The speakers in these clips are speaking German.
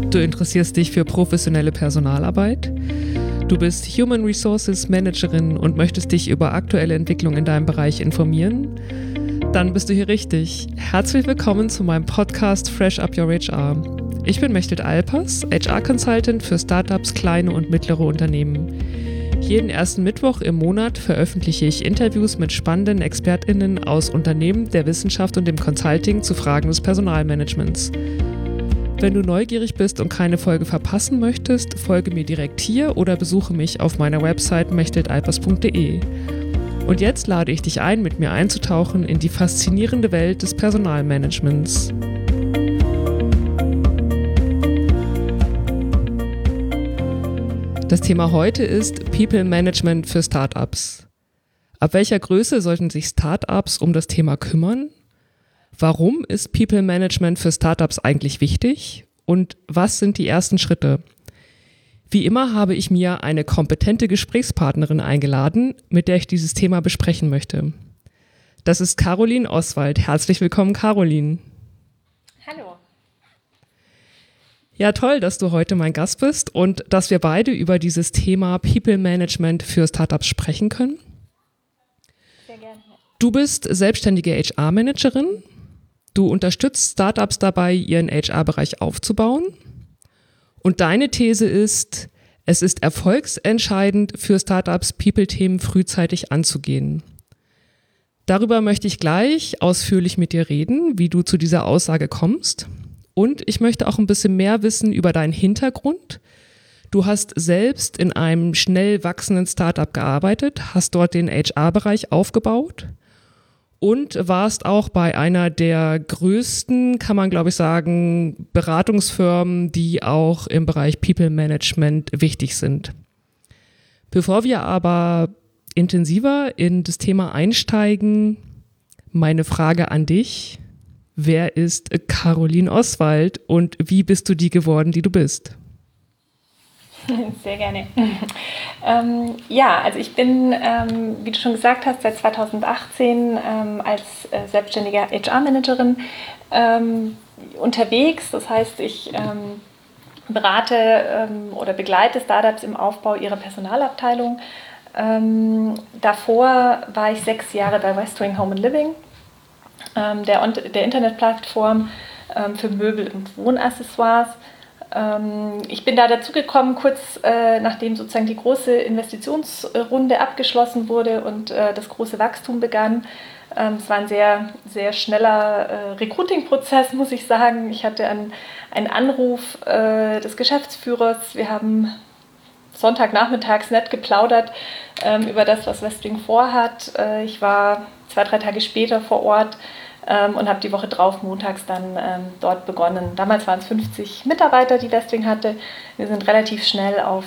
Du interessierst dich für professionelle Personalarbeit. Du bist Human Resources Managerin und möchtest dich über aktuelle Entwicklungen in deinem Bereich informieren. Dann bist du hier richtig. Herzlich willkommen zu meinem Podcast Fresh Up Your HR. Ich bin Mechthild Alpers, HR-Consultant für Startups, kleine und mittlere Unternehmen. Jeden ersten Mittwoch im Monat veröffentliche ich Interviews mit spannenden ExpertInnen aus Unternehmen, der Wissenschaft und dem Consulting zu Fragen des Personalmanagements. Wenn du neugierig bist und keine Folge verpassen möchtest, folge mir direkt hier oder besuche mich auf meiner Website mechthildalpers.de. Und jetzt lade ich dich ein, mit mir einzutauchen in die faszinierende Welt des Personalmanagements. Das Thema heute ist People Management für Startups. Ab welcher Größe sollten sich Startups um das Thema kümmern? Warum ist People Management für Startups eigentlich wichtig? Und was sind die ersten Schritte? Wie immer habe ich mir eine kompetente Gesprächspartnerin eingeladen, mit der ich dieses Thema besprechen möchte. Das ist Caroline Oswald. Herzlich willkommen, Caroline. Hallo. Ja, toll, dass du heute mein Gast bist und dass wir beide über dieses Thema People Management für Startups sprechen können. Sehr gerne. Du bist selbstständige HR-Managerin. Du unterstützt Startups dabei, ihren HR-Bereich aufzubauen. Und deine These ist, es ist erfolgsentscheidend für Startups, People-Themen frühzeitig anzugehen. Darüber möchte ich gleich ausführlich mit dir reden, wie du zu dieser Aussage kommst. Und ich möchte auch ein bisschen mehr wissen über deinen Hintergrund. Du hast selbst in einem schnell wachsenden Startup gearbeitet, hast dort den HR-Bereich aufgebaut und warst auch bei einer der größten, kann man glaube ich sagen, Beratungsfirmen, die auch im Bereich People Management wichtig sind. Bevor wir aber intensiver in das Thema einsteigen, meine Frage an dich: Wer ist Caroline Oswald und wie bist du die geworden, die du bist? Sehr gerne. Also ich bin, wie du schon gesagt hast, seit 2018 als selbstständige HR-Managerin unterwegs. Das heißt, ich berate oder begleite Startups im Aufbau ihrer Personalabteilung. Davor war ich 6 Jahre bei Westwing Home and Living, der Internetplattform für Möbel und Wohnaccessoires. Ich bin da dazu gekommen, kurz nachdem sozusagen die große Investitionsrunde abgeschlossen wurde und das große Wachstum begann. Es war ein sehr, sehr schneller Recruiting-Prozess, muss ich sagen. Ich hatte einen Anruf des Geschäftsführers. Wir haben Sonntagnachmittags nett geplaudert über das, was Westwing vorhat. Ich war 2-3 Tage später vor Ort und habe die Woche drauf montags dann dort begonnen. Damals waren es 50 Mitarbeiter, die Westwing hatte. Wir sind relativ schnell auf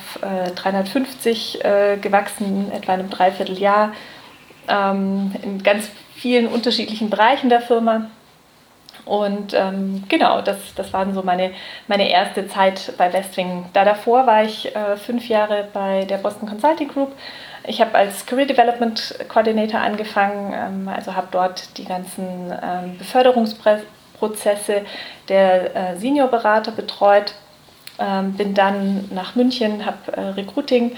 350 gewachsen, etwa in einem Dreivierteljahr, in ganz vielen unterschiedlichen Bereichen der Firma. Und das war so meine erste Zeit bei Westwing. Davor war ich 5 Jahre bei der Boston Consulting Group. Ich habe als Career Development Coordinator angefangen, also habe dort die ganzen Beförderungsprozesse der Seniorberater betreut, bin dann nach München, habe Recruiting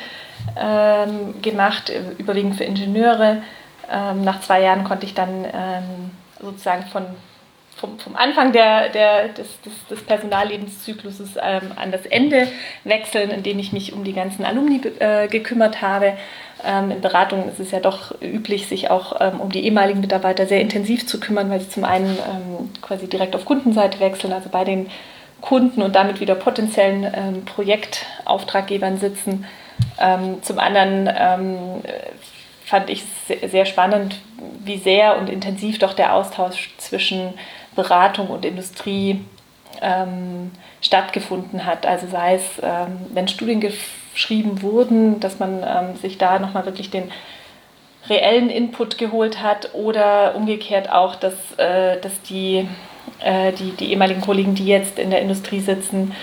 gemacht, überwiegend für Ingenieure. Nach 2 Jahren konnte ich dann sozusagen vom Anfang des Personallebenszykluses an das Ende wechseln, indem ich mich um die ganzen Alumni gekümmert habe. In Beratungen ist es ja doch üblich, sich auch um die ehemaligen Mitarbeiter sehr intensiv zu kümmern, weil sie zum einen quasi direkt auf Kundenseite wechseln, also bei den Kunden und damit wieder potenziellen Projektauftraggebern sitzen. Zum anderen fand ich es sehr spannend, wie sehr und intensiv doch der Austausch zwischen Beratung und Industrie stattgefunden hat. Also sei es, wenn Studien geschrieben wurden, dass man sich da nochmal wirklich den reellen Input geholt hat oder umgekehrt auch, dass die ehemaligen Kollegen, die jetzt in der Industrie sitzen,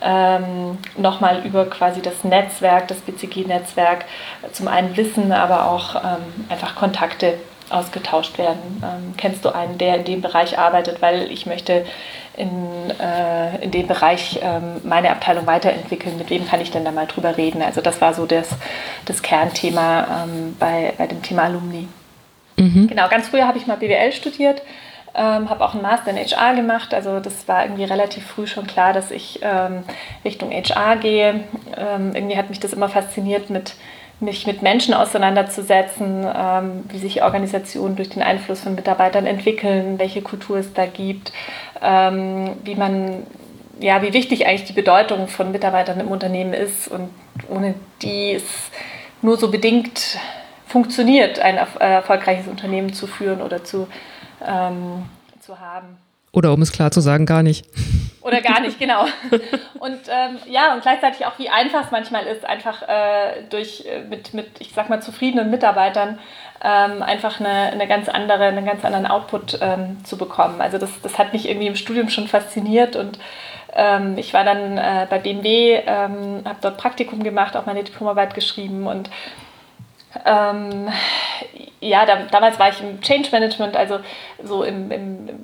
nochmal über quasi das Netzwerk, das BCG-Netzwerk zum einen Wissen, aber auch einfach Kontakte ausgetauscht werden. Kennst du einen, der in dem Bereich arbeitet, weil ich möchte in dem Bereich meine Abteilung weiterentwickeln, mit wem kann ich denn da mal drüber reden? Also das war so das Kernthema bei dem Thema Alumni. Genau, ganz früher habe ich mal BWL studiert, habe auch einen Master in HR gemacht, also das war irgendwie relativ früh schon klar, dass ich Richtung HR gehe. Irgendwie hat mich das immer fasziniert, mich mit Menschen auseinanderzusetzen, wie sich Organisationen durch den Einfluss von Mitarbeitern entwickeln, welche Kultur es da gibt, wie wichtig eigentlich die Bedeutung von Mitarbeitern im Unternehmen ist und ohne die es nur so bedingt funktioniert, ein erfolgreiches Unternehmen zu führen oder zu haben. Oder um es klar zu sagen, gar nicht. Oder gar nicht, genau. Und und gleichzeitig auch, wie einfach es manchmal ist, einfach mit ich sag mal, zufriedenen Mitarbeitern einfach einen ganz anderen Output zu bekommen. Also das hat mich irgendwie im Studium schon fasziniert und ich war dann bei BMW, habe dort Praktikum gemacht, auch meine Diplomarbeit geschrieben und damals war ich im Change Management, also so in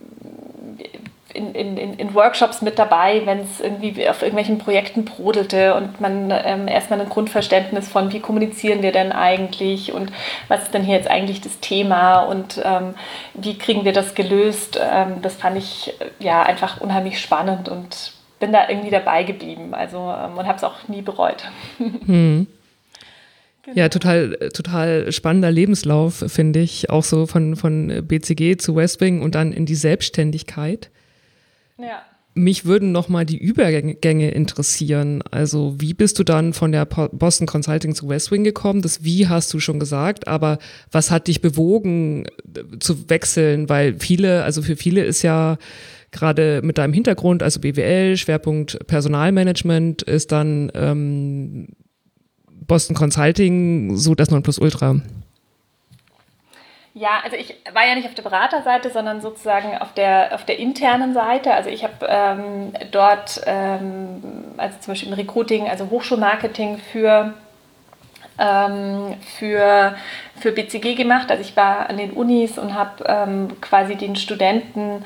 Workshops mit dabei, wenn es irgendwie auf irgendwelchen Projekten brodelte und man erstmal ein Grundverständnis von, wie kommunizieren wir denn eigentlich und was ist denn hier jetzt eigentlich das Thema und wie kriegen wir das gelöst, das fand ich einfach unheimlich spannend und bin da irgendwie dabei geblieben, also und habe es auch nie bereut. Genau. Ja, total spannender Lebenslauf, finde ich, auch so von BCG zu Westwing und dann in die Selbstständigkeit. Ja. Mich würden nochmal die Übergänge interessieren. Also wie bist du dann von der Boston Consulting zu Westwing gekommen? Das Wie hast du schon gesagt, aber was hat dich bewogen zu wechseln? Weil für viele ist ja gerade mit deinem Hintergrund, also BWL, Schwerpunkt Personalmanagement, ist dann Boston Consulting so das Nonplusultra. Ja, also ich war ja nicht auf der Beraterseite, sondern sozusagen auf der internen Seite. Also ich habe dort, also zum Beispiel im Recruiting, also Hochschulmarketing für BCG gemacht. Also ich war an den Unis und habe quasi den Studenten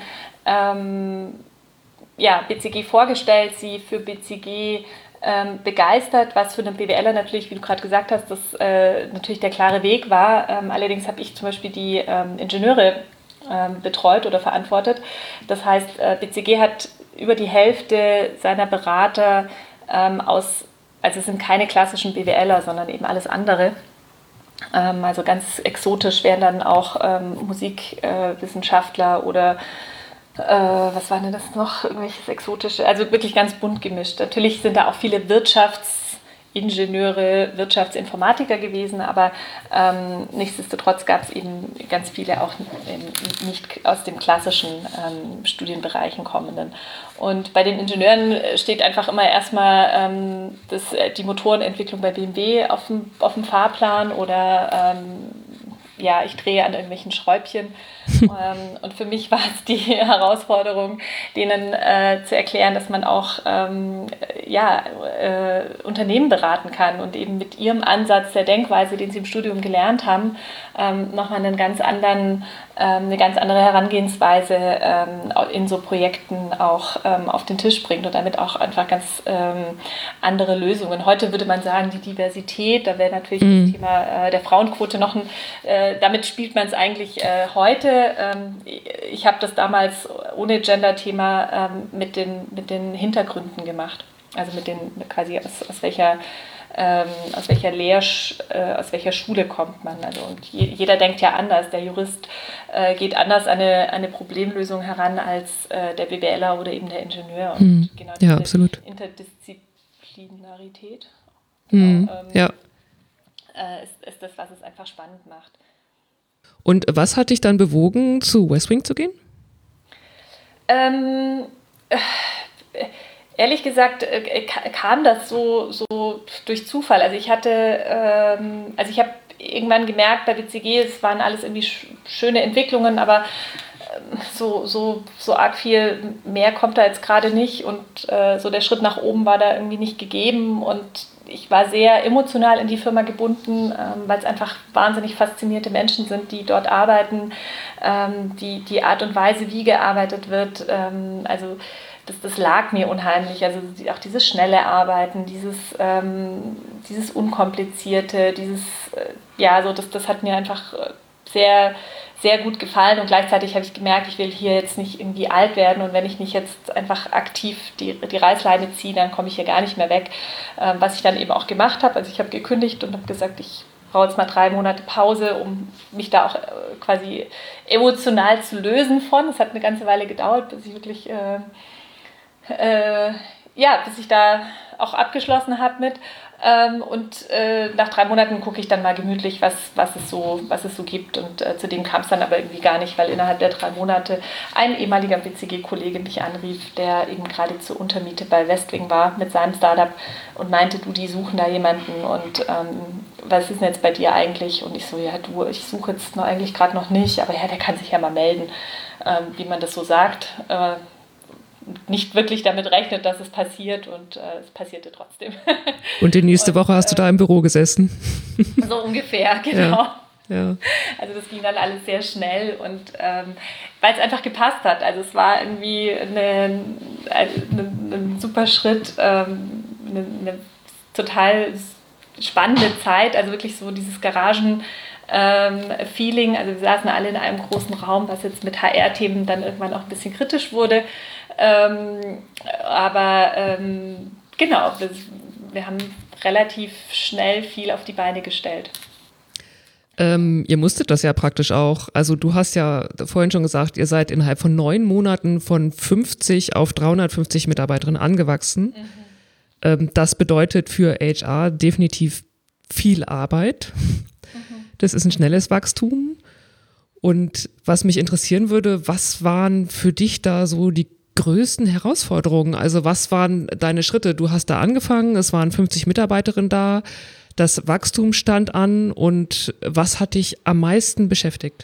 BCG vorgestellt, sie für BCG begeistert, was für einen BWLer natürlich, wie du gerade gesagt hast, das natürlich der klare Weg war. Allerdings habe ich zum Beispiel die Ingenieure betreut oder verantwortet. Das heißt, BCG hat über die Hälfte seiner Berater also es sind keine klassischen BWLer, sondern eben alles andere. Also ganz exotisch wären dann auch Musikwissenschaftler oder was war denn das noch? Irgendwelches Exotische, also wirklich ganz bunt gemischt. Natürlich sind da auch viele Wirtschaftsingenieure, Wirtschaftsinformatiker gewesen, aber nichtsdestotrotz gab es eben ganz viele auch nicht aus den klassischen Studienbereichen kommenden. Und bei den Ingenieuren steht einfach immer erstmal die Motorenentwicklung bei BMW auf dem Fahrplan oder ich drehe an irgendwelchen Schräubchen. Und für mich war es die Herausforderung, denen zu erklären, dass man auch Unternehmen beraten kann und eben mit ihrem Ansatz der Denkweise, den sie im Studium gelernt haben, nochmal eine ganz andere Herangehensweise in so Projekten auch auf den Tisch bringt und damit auch einfach ganz andere Lösungen. Heute würde man sagen, die Diversität, da wäre natürlich das Thema der Frauenquote noch damit spielt man es eigentlich heute. Ich habe das damals ohne Gender-Thema mit den Hintergründen gemacht. Also quasi aus welcher Schule kommt man. Also, und jeder denkt ja anders. Der Jurist geht anders an eine Problemlösung heran als der BWLer oder eben der Ingenieur. Und genau diese absolut. Interdisziplinarität ist das, was es einfach spannend macht. Und was hat dich dann bewogen, zu Westwing zu gehen? Ehrlich gesagt kam das so durch Zufall. Also ich habe irgendwann gemerkt bei BCG, es waren alles irgendwie schöne Entwicklungen, aber so arg viel mehr kommt da jetzt gerade nicht und so der Schritt nach oben war da irgendwie nicht gegeben und ich war sehr emotional in die Firma gebunden, weil es einfach wahnsinnig faszinierte Menschen sind, die dort arbeiten, die Art und Weise, wie gearbeitet wird, also das lag mir unheimlich, also auch dieses schnelle Arbeiten, dieses Unkomplizierte, das hat mir einfach sehr, sehr gut gefallen und gleichzeitig habe ich gemerkt, ich will hier jetzt nicht irgendwie alt werden und wenn ich nicht jetzt einfach aktiv die Reißleine ziehe, dann komme ich hier gar nicht mehr weg, was ich dann eben auch gemacht habe, also ich habe gekündigt und habe gesagt, ich brauche jetzt mal 3 Monate Pause, um mich da auch quasi emotional zu lösen von, es hat eine ganze Weile gedauert, bis ich wirklich bis ich da auch abgeschlossen habe mit. Und nach 3 Monaten gucke ich dann mal gemütlich, was es so gibt. Und zu dem kam es dann aber irgendwie gar nicht, weil innerhalb der 3 Monate ein ehemaliger BCG-Kollege mich anrief, der eben gerade zur Untermiete bei Westwing war mit seinem Startup und meinte, du, die suchen da jemanden und was ist denn jetzt bei dir eigentlich? Und ich so, ja du, ich suche jetzt eigentlich gerade noch nicht, aber ja, der kann sich ja mal melden, wie man das so sagt. Nicht wirklich damit rechnet, dass es passiert und es passierte trotzdem. Und die nächste Woche hast du da im Büro gesessen? So ungefähr, genau. Ja. Also das ging dann alles sehr schnell und weil es einfach gepasst hat. Also es war irgendwie ein super Schritt, eine total spannende Zeit, also wirklich so dieses Garagen-Feeling. Also wir saßen alle in einem großen Raum, was jetzt mit HR-Themen dann irgendwann auch ein bisschen kritisch wurde. Genau, wir haben relativ schnell viel auf die Beine gestellt. Ihr musstet das ja praktisch auch. Also du hast ja vorhin schon gesagt, ihr seid innerhalb von 9 Monaten von 50 auf 350 Mitarbeiterinnen angewachsen. Das bedeutet für HR definitiv viel Arbeit. Das ist ein schnelles Wachstum. Und was mich interessieren würde, was waren für dich da so die größten Herausforderungen? Also was waren deine Schritte? Du hast da angefangen, es waren 50 Mitarbeiterinnen da, das Wachstum stand an und was hat dich am meisten beschäftigt?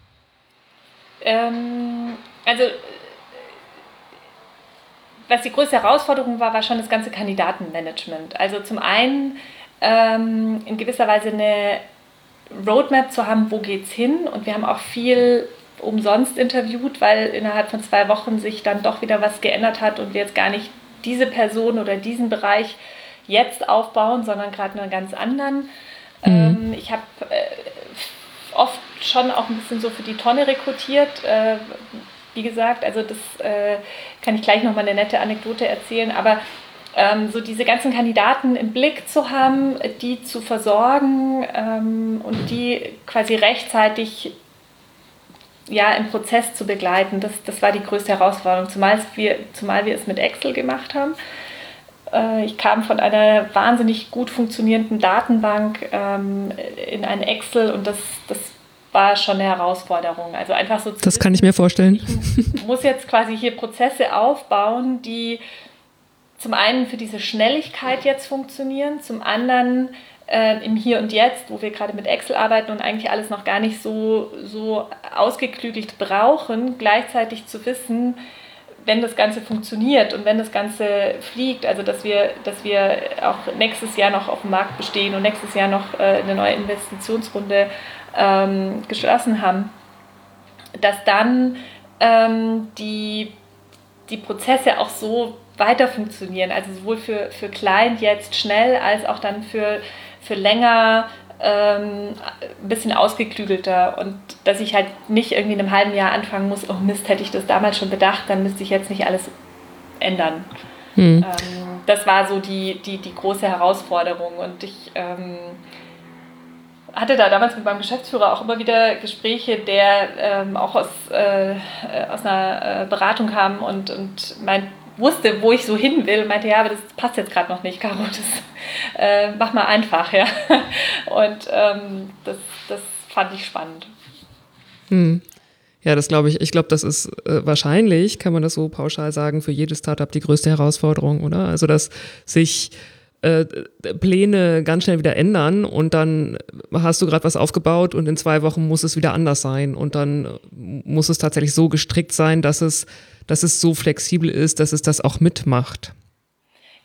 Was die größte Herausforderung war schon das ganze Kandidatenmanagement. Also zum einen in gewisser Weise eine Roadmap zu haben, wo geht's hin, und wir haben auch viel umsonst interviewt, weil innerhalb von 2 Wochen sich dann doch wieder was geändert hat und wir jetzt gar nicht diese Person oder diesen Bereich jetzt aufbauen, sondern gerade einen ganz anderen. Ich habe oft schon auch ein bisschen so für die Tonne rekrutiert, wie gesagt, also das kann ich gleich nochmal eine nette Anekdote erzählen, aber so diese ganzen Kandidaten im Blick zu haben, die zu versorgen und die quasi rechtzeitig im Prozess zu begleiten, das war die größte Herausforderung, zumal wir es mit Excel gemacht haben. Ich kam von einer wahnsinnig gut funktionierenden Datenbank in ein Excel und das war schon eine Herausforderung. Also einfach so das kann ich mir vorstellen. Ich muss jetzt quasi hier Prozesse aufbauen, die zum einen für diese Schnelligkeit jetzt funktionieren, zum anderen im Hier und Jetzt, wo wir gerade mit Excel arbeiten und eigentlich alles noch gar nicht so ausgeklügelt brauchen, gleichzeitig zu wissen, wenn das Ganze funktioniert und wenn das Ganze fliegt, also dass wir auch nächstes Jahr noch auf dem Markt bestehen und nächstes Jahr noch eine neue Investitionsrunde geschlossen haben, dass dann die Prozesse auch so weiter funktionieren, also sowohl für Client jetzt schnell, als auch dann für länger ein bisschen ausgeklügelter, und dass ich halt nicht irgendwie in einem halben Jahr anfangen muss, oh Mist, hätte ich das damals schon bedacht, dann müsste ich jetzt nicht alles ändern. Das war so die große Herausforderung, und ich hatte da damals mit meinem Geschäftsführer auch immer wieder Gespräche, der auch aus einer Beratung kam und wusste, wo ich so hin will, und meinte, ja, aber das passt jetzt gerade noch nicht, Caro, das mach mal einfach, ja. Und das fand ich spannend. Ja, das glaube ich. Ich glaube, das ist wahrscheinlich, kann man das so pauschal sagen, für jedes Startup die größte Herausforderung, oder? Also, dass sich Pläne ganz schnell wieder ändern und dann hast du gerade was aufgebaut und in 2 Wochen muss es wieder anders sein und dann muss es tatsächlich so gestrickt sein, dass es so flexibel ist, dass es das auch mitmacht.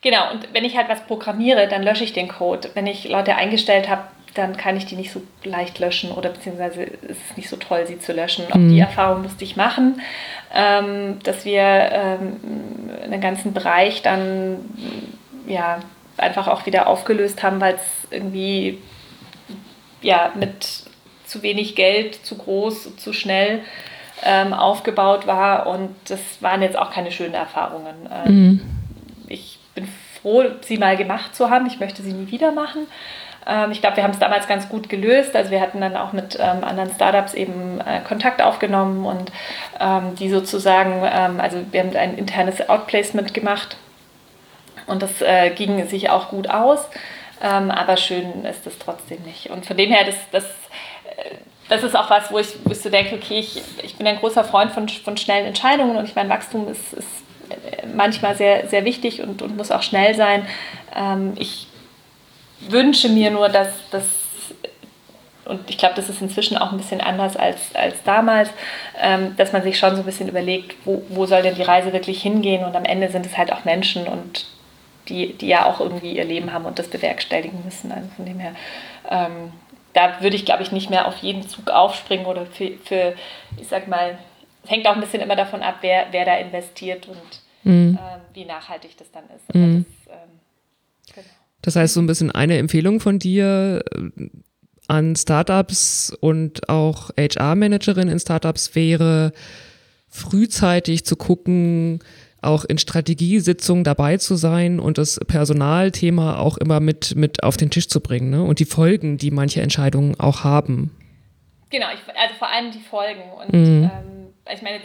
Genau, und wenn ich halt was programmiere, dann lösche ich den Code. Wenn ich Leute eingestellt habe, dann kann ich die nicht so leicht löschen oder beziehungsweise ist es nicht so toll, sie zu löschen. Auch die Erfahrung musste ich machen, dass wir einen ganzen Bereich dann ja einfach auch wieder aufgelöst haben, weil es irgendwie ja mit zu wenig Geld, zu groß, zu schnell aufgebaut war und das waren jetzt auch keine schönen Erfahrungen. Ich bin froh, sie mal gemacht zu haben. Ich möchte sie nie wieder machen. Ich glaube, wir haben es damals ganz gut gelöst. Also wir hatten dann auch mit anderen Startups eben Kontakt aufgenommen und die sozusagen, also wir haben ein internes Outplacement gemacht und das ging sich auch gut aus. Aber schön ist es trotzdem nicht. Und von dem her, das ist auch was, wo ich so denke, okay, ich bin ein großer Freund von schnellen Entscheidungen und ich meine, Wachstum ist manchmal sehr, sehr wichtig und muss auch schnell sein. Ich wünsche mir nur, dass das, und ich glaube, das ist inzwischen auch ein bisschen anders als damals, dass man sich schon so ein bisschen überlegt, wo soll denn die Reise wirklich hingehen und am Ende sind es halt auch Menschen und die ja auch irgendwie ihr Leben haben und das bewerkstelligen müssen. Also von dem her, da würde ich, glaube ich, nicht mehr auf jeden Zug aufspringen oder für ich sag mal, es hängt auch ein bisschen immer davon ab, wer da investiert und wie nachhaltig das dann ist. Aber genau. Das heißt, so ein bisschen eine Empfehlung von dir an Startups und auch HR-Managerinnen in Startups wäre, frühzeitig zu gucken, auch in Strategiesitzungen dabei zu sein und das Personalthema auch immer mit auf den Tisch zu bringen, ne? Und die Folgen, die manche Entscheidungen auch haben. Genau, also vor allem die Folgen. Und ich meine,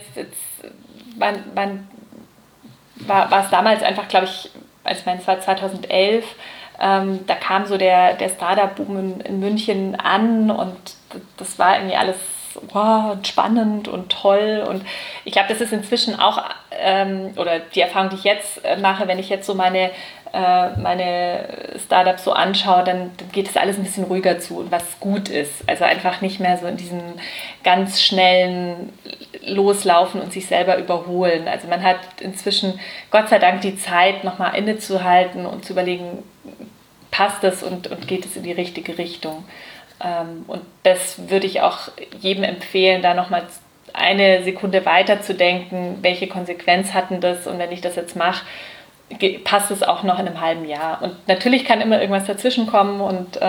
war es damals einfach, glaube ich, also ich meine, es war 2011, da kam so der Startup-Boom in München an und das war irgendwie alles wow, spannend und toll und ich glaube, das ist inzwischen auch, oder die Erfahrung, die ich jetzt mache, wenn ich jetzt so meine Startups so anschaue, dann geht es alles ein bisschen ruhiger zu und was gut ist. Also einfach nicht mehr so in diesem ganz schnellen Loslaufen und sich selber überholen. Also man hat inzwischen Gott sei Dank die Zeit, nochmal innezuhalten und zu überlegen, passt es und geht es in die richtige Richtung. Und das würde ich auch jedem empfehlen, da nochmal eine Sekunde weiter zu denken, welche Konsequenz hat denn das und wenn ich das jetzt mache, passt es auch noch in einem halben Jahr. Und natürlich kann immer irgendwas dazwischen kommen und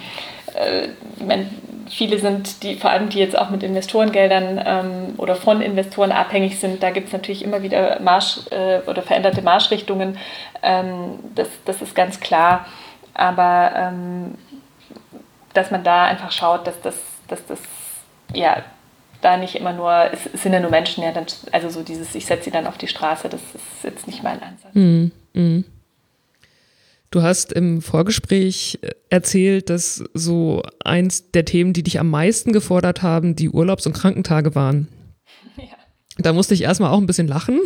viele sind, vor allem die jetzt auch mit Investorengeldern oder von Investoren abhängig sind, da gibt es natürlich immer wieder oder veränderte Marschrichtungen. Das ist ganz klar. Aber dass man da einfach schaut, dass das ja da nicht immer nur, es sind ja nur Menschen, ja, dann, also so dieses, ich setze sie dann auf die Straße, das ist jetzt nicht mein Ansatz. Du hast im Vorgespräch erzählt, dass so eins der Themen, die dich am meisten gefordert haben, die Urlaubs- und Krankentage waren. Ja. Da musste ich erstmal auch ein bisschen lachen.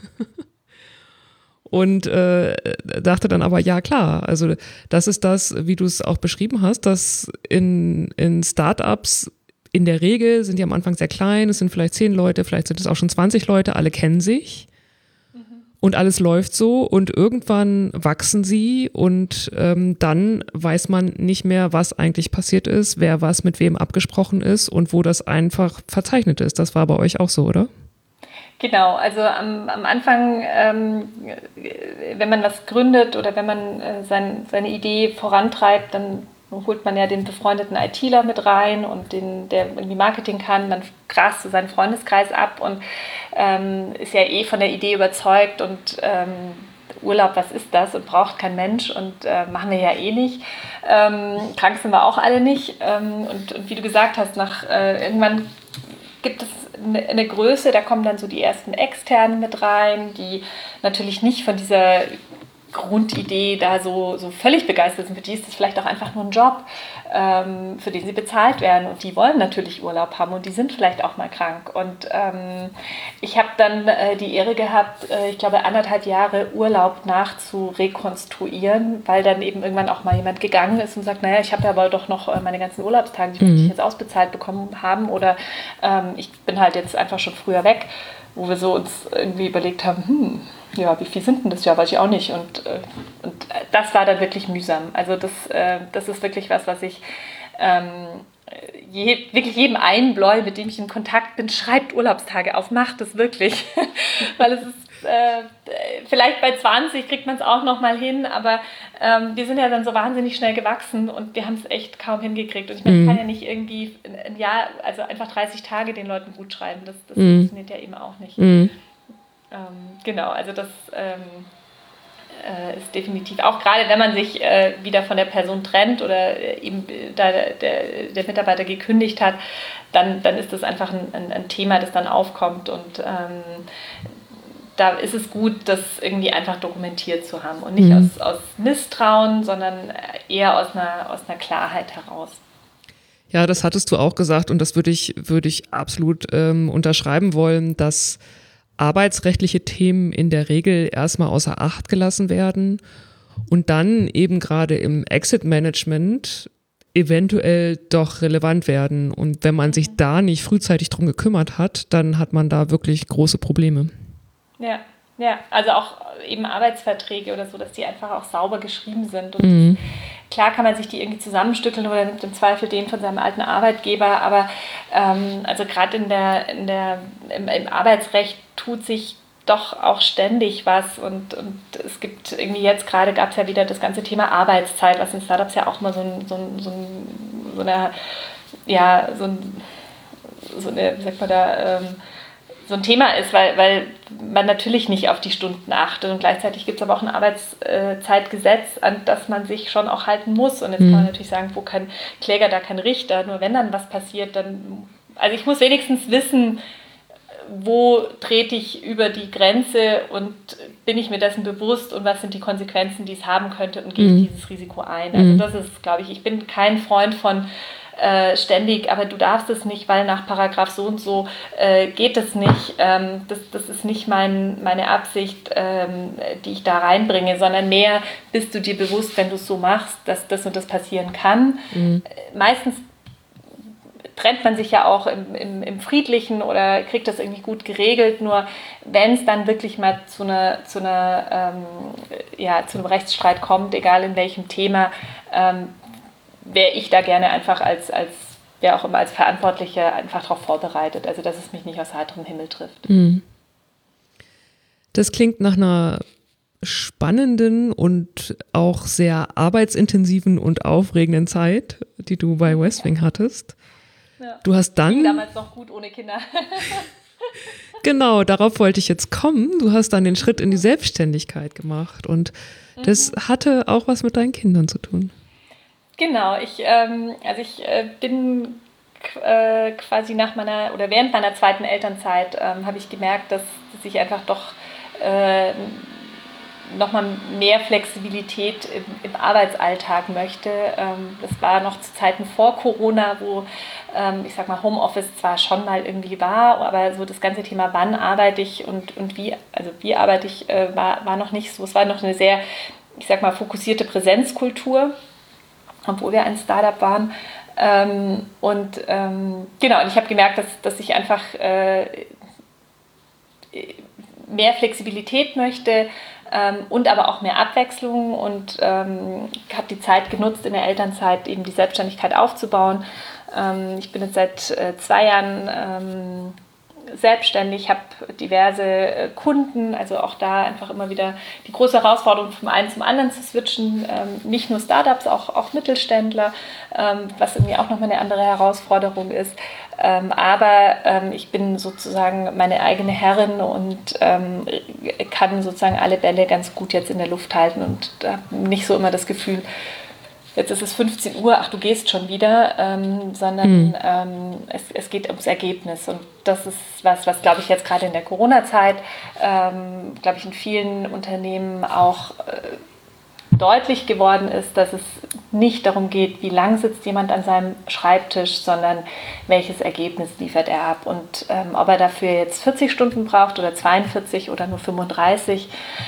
Und dachte dann aber, ja klar, also das ist das, wie du es auch beschrieben hast, dass in Startups in der Regel sind die am Anfang sehr klein, es sind vielleicht 10 Leute, vielleicht sind es auch schon 20 Leute, alle kennen sich und alles läuft so und irgendwann wachsen sie und dann weiß man nicht mehr, was eigentlich passiert ist, wer was mit wem abgesprochen ist und wo das einfach verzeichnet ist. Das war bei euch auch so, oder? Genau, also am Anfang, wenn man was gründet oder wenn man seine Idee vorantreibt, dann holt man ja den befreundeten ITler mit rein und der irgendwie Marketing kann, man grast so seinen Freundeskreis ab und ist ja von der Idee überzeugt und Urlaub, was ist das und braucht kein Mensch und machen wir ja eh nicht. Krank sind wir auch alle nicht und wie du gesagt hast, irgendwann gibt es eine Größe, da kommen dann so die ersten Externen mit rein, die natürlich nicht von dieser Grundidee da so völlig begeistert sind. Für die ist das vielleicht auch einfach nur ein Job, für den sie bezahlt werden. Und die wollen natürlich Urlaub haben und die sind vielleicht auch mal krank. Und ich habe dann die Ehre gehabt, ich glaube 1,5 Jahre Urlaub nachzurekonstruieren, weil dann eben irgendwann auch mal jemand gegangen ist und sagt, naja, ich habe ja aber doch noch meine ganzen Urlaubstage, die möchte ich jetzt ausbezahlt bekommen haben oder ich bin halt jetzt einfach schon früher weg. wo wir so uns irgendwie überlegt haben, ja, wie viel sind denn das? Ja, weiß ich auch nicht. Und das war dann wirklich mühsam. Also das ist wirklich was ich wirklich jedem einbläu, mit dem ich in Kontakt bin, schreibt Urlaubstage auf, macht es wirklich. Weil es ist, vielleicht bei 20 kriegt man es auch noch mal hin, aber wir sind ja dann so wahnsinnig schnell gewachsen und wir haben es echt kaum hingekriegt. Und ich meine, ich kann ja nicht irgendwie ein Jahr, also einfach 30 Tage den Leuten gut schreiben. Das funktioniert ja eben auch nicht. Genau, also das ist definitiv, auch gerade wenn man sich wieder von der Person trennt oder eben da der Mitarbeiter gekündigt hat, dann ist das einfach ein Thema, das dann aufkommt und da ist es gut, das irgendwie einfach dokumentiert zu haben und nicht aus Misstrauen, sondern eher aus einer Klarheit heraus. Ja, das hattest du auch gesagt und das würde ich absolut unterschreiben wollen, dass arbeitsrechtliche Themen in der Regel erstmal außer Acht gelassen werden und dann eben gerade im Exit-Management eventuell doch relevant werden. Und wenn man sich da nicht frühzeitig drum gekümmert hat, dann hat man da wirklich große Probleme. Ja, also auch eben Arbeitsverträge oder so, dass die einfach auch sauber geschrieben sind. Und klar kann man sich die irgendwie zusammenstückeln oder nimmt im Zweifel den von seinem alten Arbeitgeber, aber also gerade im Arbeitsrecht tut sich doch auch ständig was und es gibt irgendwie jetzt gerade gab es ja wieder das ganze Thema Arbeitszeit, was in Startups ja auch mal so ein Thema ist, weil man natürlich nicht auf die Stunden achtet und gleichzeitig gibt es aber auch ein Arbeitszeitgesetz, an das man sich schon auch halten muss und jetzt kann man natürlich sagen, wo kein Kläger, da kein Richter, nur wenn dann was passiert, dann, also ich muss wenigstens wissen, wo trete ich über die Grenze und bin ich mir dessen bewusst und was sind die Konsequenzen, die es haben könnte und gehe ich dieses Risiko ein. Also das ist, glaube ich bin kein Freund von ständig, aber du darfst es nicht, weil nach Paragraph so und so geht es nicht. Das ist nicht meine Absicht, die ich da reinbringe, sondern mehr bist du dir bewusst, wenn du es so machst, dass das und das passieren kann. Meistens trennt man sich ja auch im Friedlichen oder kriegt das irgendwie gut geregelt, nur wenn es dann wirklich mal zu einem Rechtsstreit kommt, egal in welchem Thema, wäre ich da gerne einfach als wer auch immer als Verantwortlicher einfach darauf vorbereitet, also dass es mich nicht aus heiterem Himmel trifft. Das klingt nach einer spannenden und auch sehr arbeitsintensiven und aufregenden Zeit, die du bei Westwing hattest. Ja. Du hast dann ging damals noch gut ohne Kinder. Genau, darauf wollte ich jetzt kommen. Du hast dann den Schritt in die Selbstständigkeit gemacht und das hatte auch was mit deinen Kindern zu tun. Genau, ich bin quasi während meiner zweiten Elternzeit habe ich gemerkt, dass ich einfach doch nochmal mehr Flexibilität im Arbeitsalltag möchte. Das war noch zu Zeiten vor Corona, wo ich sag mal Homeoffice zwar schon mal irgendwie war, aber so das ganze Thema, wann arbeite ich und wie arbeite ich, war noch nicht so. Es war noch eine sehr, ich sag mal, fokussierte Präsenzkultur, obwohl wir ein Startup waren. Und ich habe gemerkt, dass ich einfach mehr Flexibilität möchte und aber auch mehr Abwechslung und habe die Zeit genutzt, in der Elternzeit eben die Selbstständigkeit aufzubauen. Ich bin jetzt seit 2 Jahren selbstständig, habe diverse Kunden, also auch da einfach immer wieder die große Herausforderung, vom einen zum anderen zu switchen, nicht nur Startups, auch Mittelständler, was irgendwie auch nochmal eine andere Herausforderung ist, aber ich bin sozusagen meine eigene Herrin und kann sozusagen alle Bälle ganz gut jetzt in der Luft halten und habe nicht so immer das Gefühl, jetzt ist es 15 Uhr, ach, du gehst schon wieder, sondern es geht ums Ergebnis. Und das ist was glaube ich, jetzt gerade in der Corona-Zeit, glaube ich, in vielen Unternehmen auch deutlich geworden ist, dass es nicht darum geht, wie lang sitzt jemand an seinem Schreibtisch, sondern welches Ergebnis liefert er ab. Und ob er dafür jetzt 40 Stunden braucht oder 42 oder nur 35,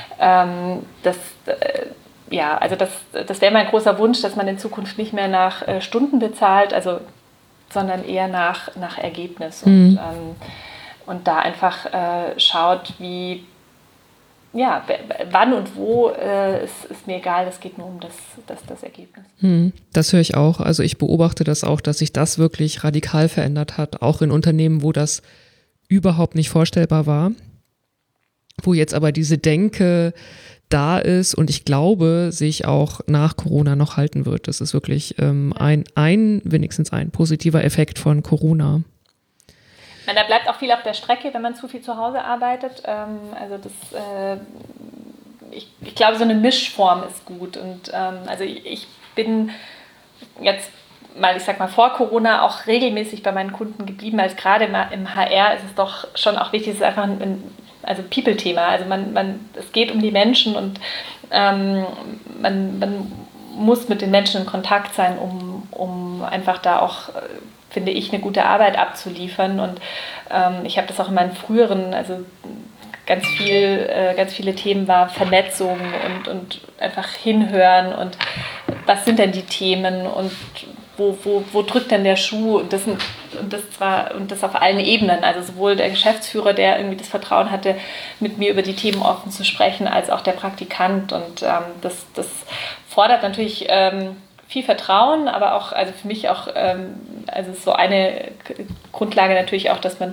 das wäre mein großer Wunsch, dass man in Zukunft nicht mehr nach Stunden bezahlt, sondern eher nach Ergebnis. Und und da einfach schaut, wann und wo ist mir egal, es geht nur um das Ergebnis. Das höre ich auch. Also ich beobachte das auch, dass sich das wirklich radikal verändert hat, auch in Unternehmen, wo das überhaupt nicht vorstellbar war, wo jetzt aber diese Denke da ist und ich glaube, sich auch nach Corona noch halten wird. Das ist wirklich wenigstens ein positiver Effekt von Corona. Da bleibt auch viel auf der Strecke, wenn man zu viel zu Hause arbeitet. Ich glaube, so eine Mischform ist gut. Und also ich bin jetzt mal, ich sag mal, vor Corona auch regelmäßig bei meinen Kunden geblieben, als gerade im HR ist es doch schon auch wichtig, es ist einfach ein People-Thema. Also es geht um die Menschen und man muss mit den Menschen in Kontakt sein, um einfach da auch, finde ich, eine gute Arbeit abzuliefern. Und ich habe das auch in meinen früheren, also ganz viele Themen war Vernetzung und einfach hinhören und was sind denn die Themen und wo drückt denn der Schuh und das auf allen Ebenen, also sowohl der Geschäftsführer, der irgendwie das Vertrauen hatte, mit mir über die Themen offen zu sprechen, als auch der Praktikant und das fordert natürlich viel Vertrauen, aber auch, also für mich auch, also so eine Grundlage natürlich auch, dass man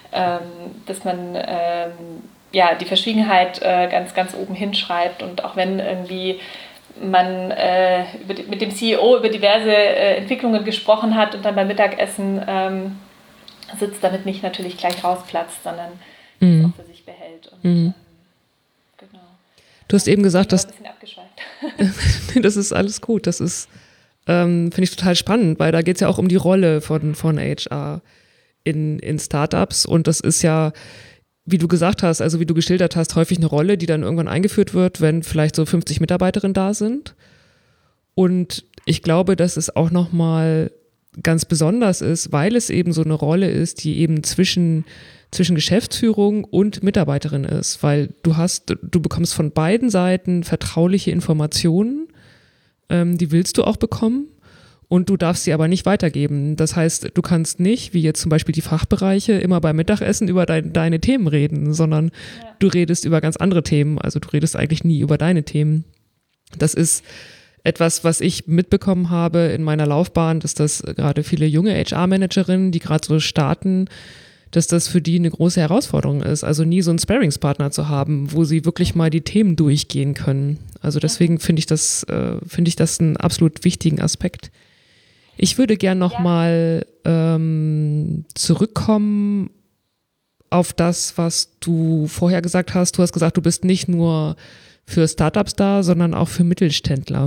die Verschwiegenheit ganz, ganz oben hinschreibt und auch wenn irgendwie man mit dem CEO über diverse Entwicklungen gesprochen hat und dann beim Mittagessen sitzt, damit nicht natürlich gleich rausplatzt, sondern das auch für sich behält. Und, genau. Du hast eben gesagt, dass... ein bisschen abgeschweift. Das ist alles gut. Das ist, finde ich total spannend, weil da geht es ja auch um die Rolle von HR in Startups und das ist ja, wie du gesagt hast, also wie du geschildert hast, häufig eine Rolle, die dann irgendwann eingeführt wird, wenn vielleicht so 50 Mitarbeiterinnen da sind. Und ich glaube, dass es auch nochmal ganz besonders ist, weil es eben so eine Rolle ist, die eben zwischen Geschäftsführung und Mitarbeiterin ist, weil du bekommst von beiden Seiten vertrauliche Informationen, die willst du auch bekommen. Und du darfst sie aber nicht weitergeben. Das heißt, du kannst nicht, wie jetzt zum Beispiel die Fachbereiche, immer beim Mittagessen über deine Themen reden, sondern du redest über ganz andere Themen. Also du redest eigentlich nie über deine Themen. Das ist etwas, was ich mitbekommen habe in meiner Laufbahn, dass das gerade viele junge HR-Managerinnen, die gerade so starten, dass das für die eine große Herausforderung ist. Also nie so einen Sparringspartner zu haben, wo sie wirklich mal die Themen durchgehen können. Also deswegen finde ich das einen absolut wichtigen Aspekt. Ich würde gern nochmal zurückkommen auf das, was du vorher gesagt hast. Du hast gesagt, du bist nicht nur für Startups da, sondern auch für Mittelständler.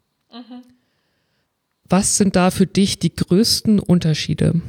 Was sind da für dich die größten Unterschiede?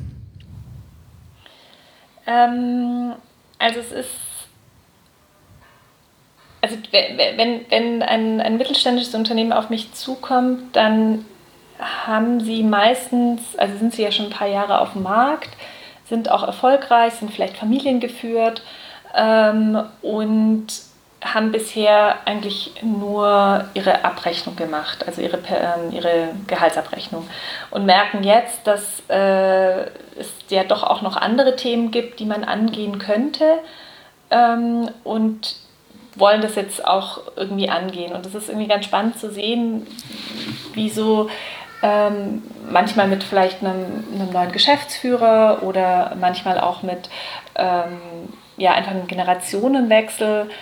Wenn ein mittelständisches Unternehmen auf mich zukommt, dann haben sie meistens, also sind sie ja schon ein paar Jahre auf dem Markt, sind auch erfolgreich, sind vielleicht familiengeführt und haben bisher eigentlich nur ihre Abrechnung gemacht, also ihre Gehaltsabrechnung und merken jetzt, dass es ja doch auch noch andere Themen gibt, die man angehen könnte und wollen das jetzt auch irgendwie angehen. Und das ist irgendwie ganz spannend zu sehen, wie so manchmal mit vielleicht einem neuen Geschäftsführer oder manchmal auch mit einfach einem Generationenwechsel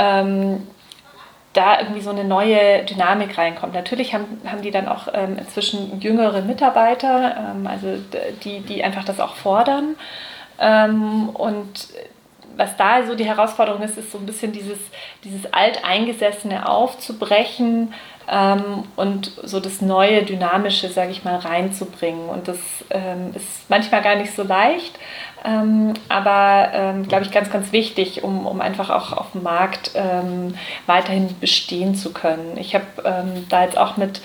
da irgendwie so eine neue Dynamik reinkommt. Natürlich haben die dann auch inzwischen jüngere Mitarbeiter, also die einfach das auch fordern. Und was da so die Herausforderung ist so ein bisschen dieses Alteingesessene aufzubrechen und so das neue, Dynamische, sage ich mal, reinzubringen. Und das ist manchmal gar nicht so leicht, aber, glaube ich, ganz, ganz wichtig, um einfach auch auf dem Markt weiterhin bestehen zu können. Ich habe da jetzt auch mit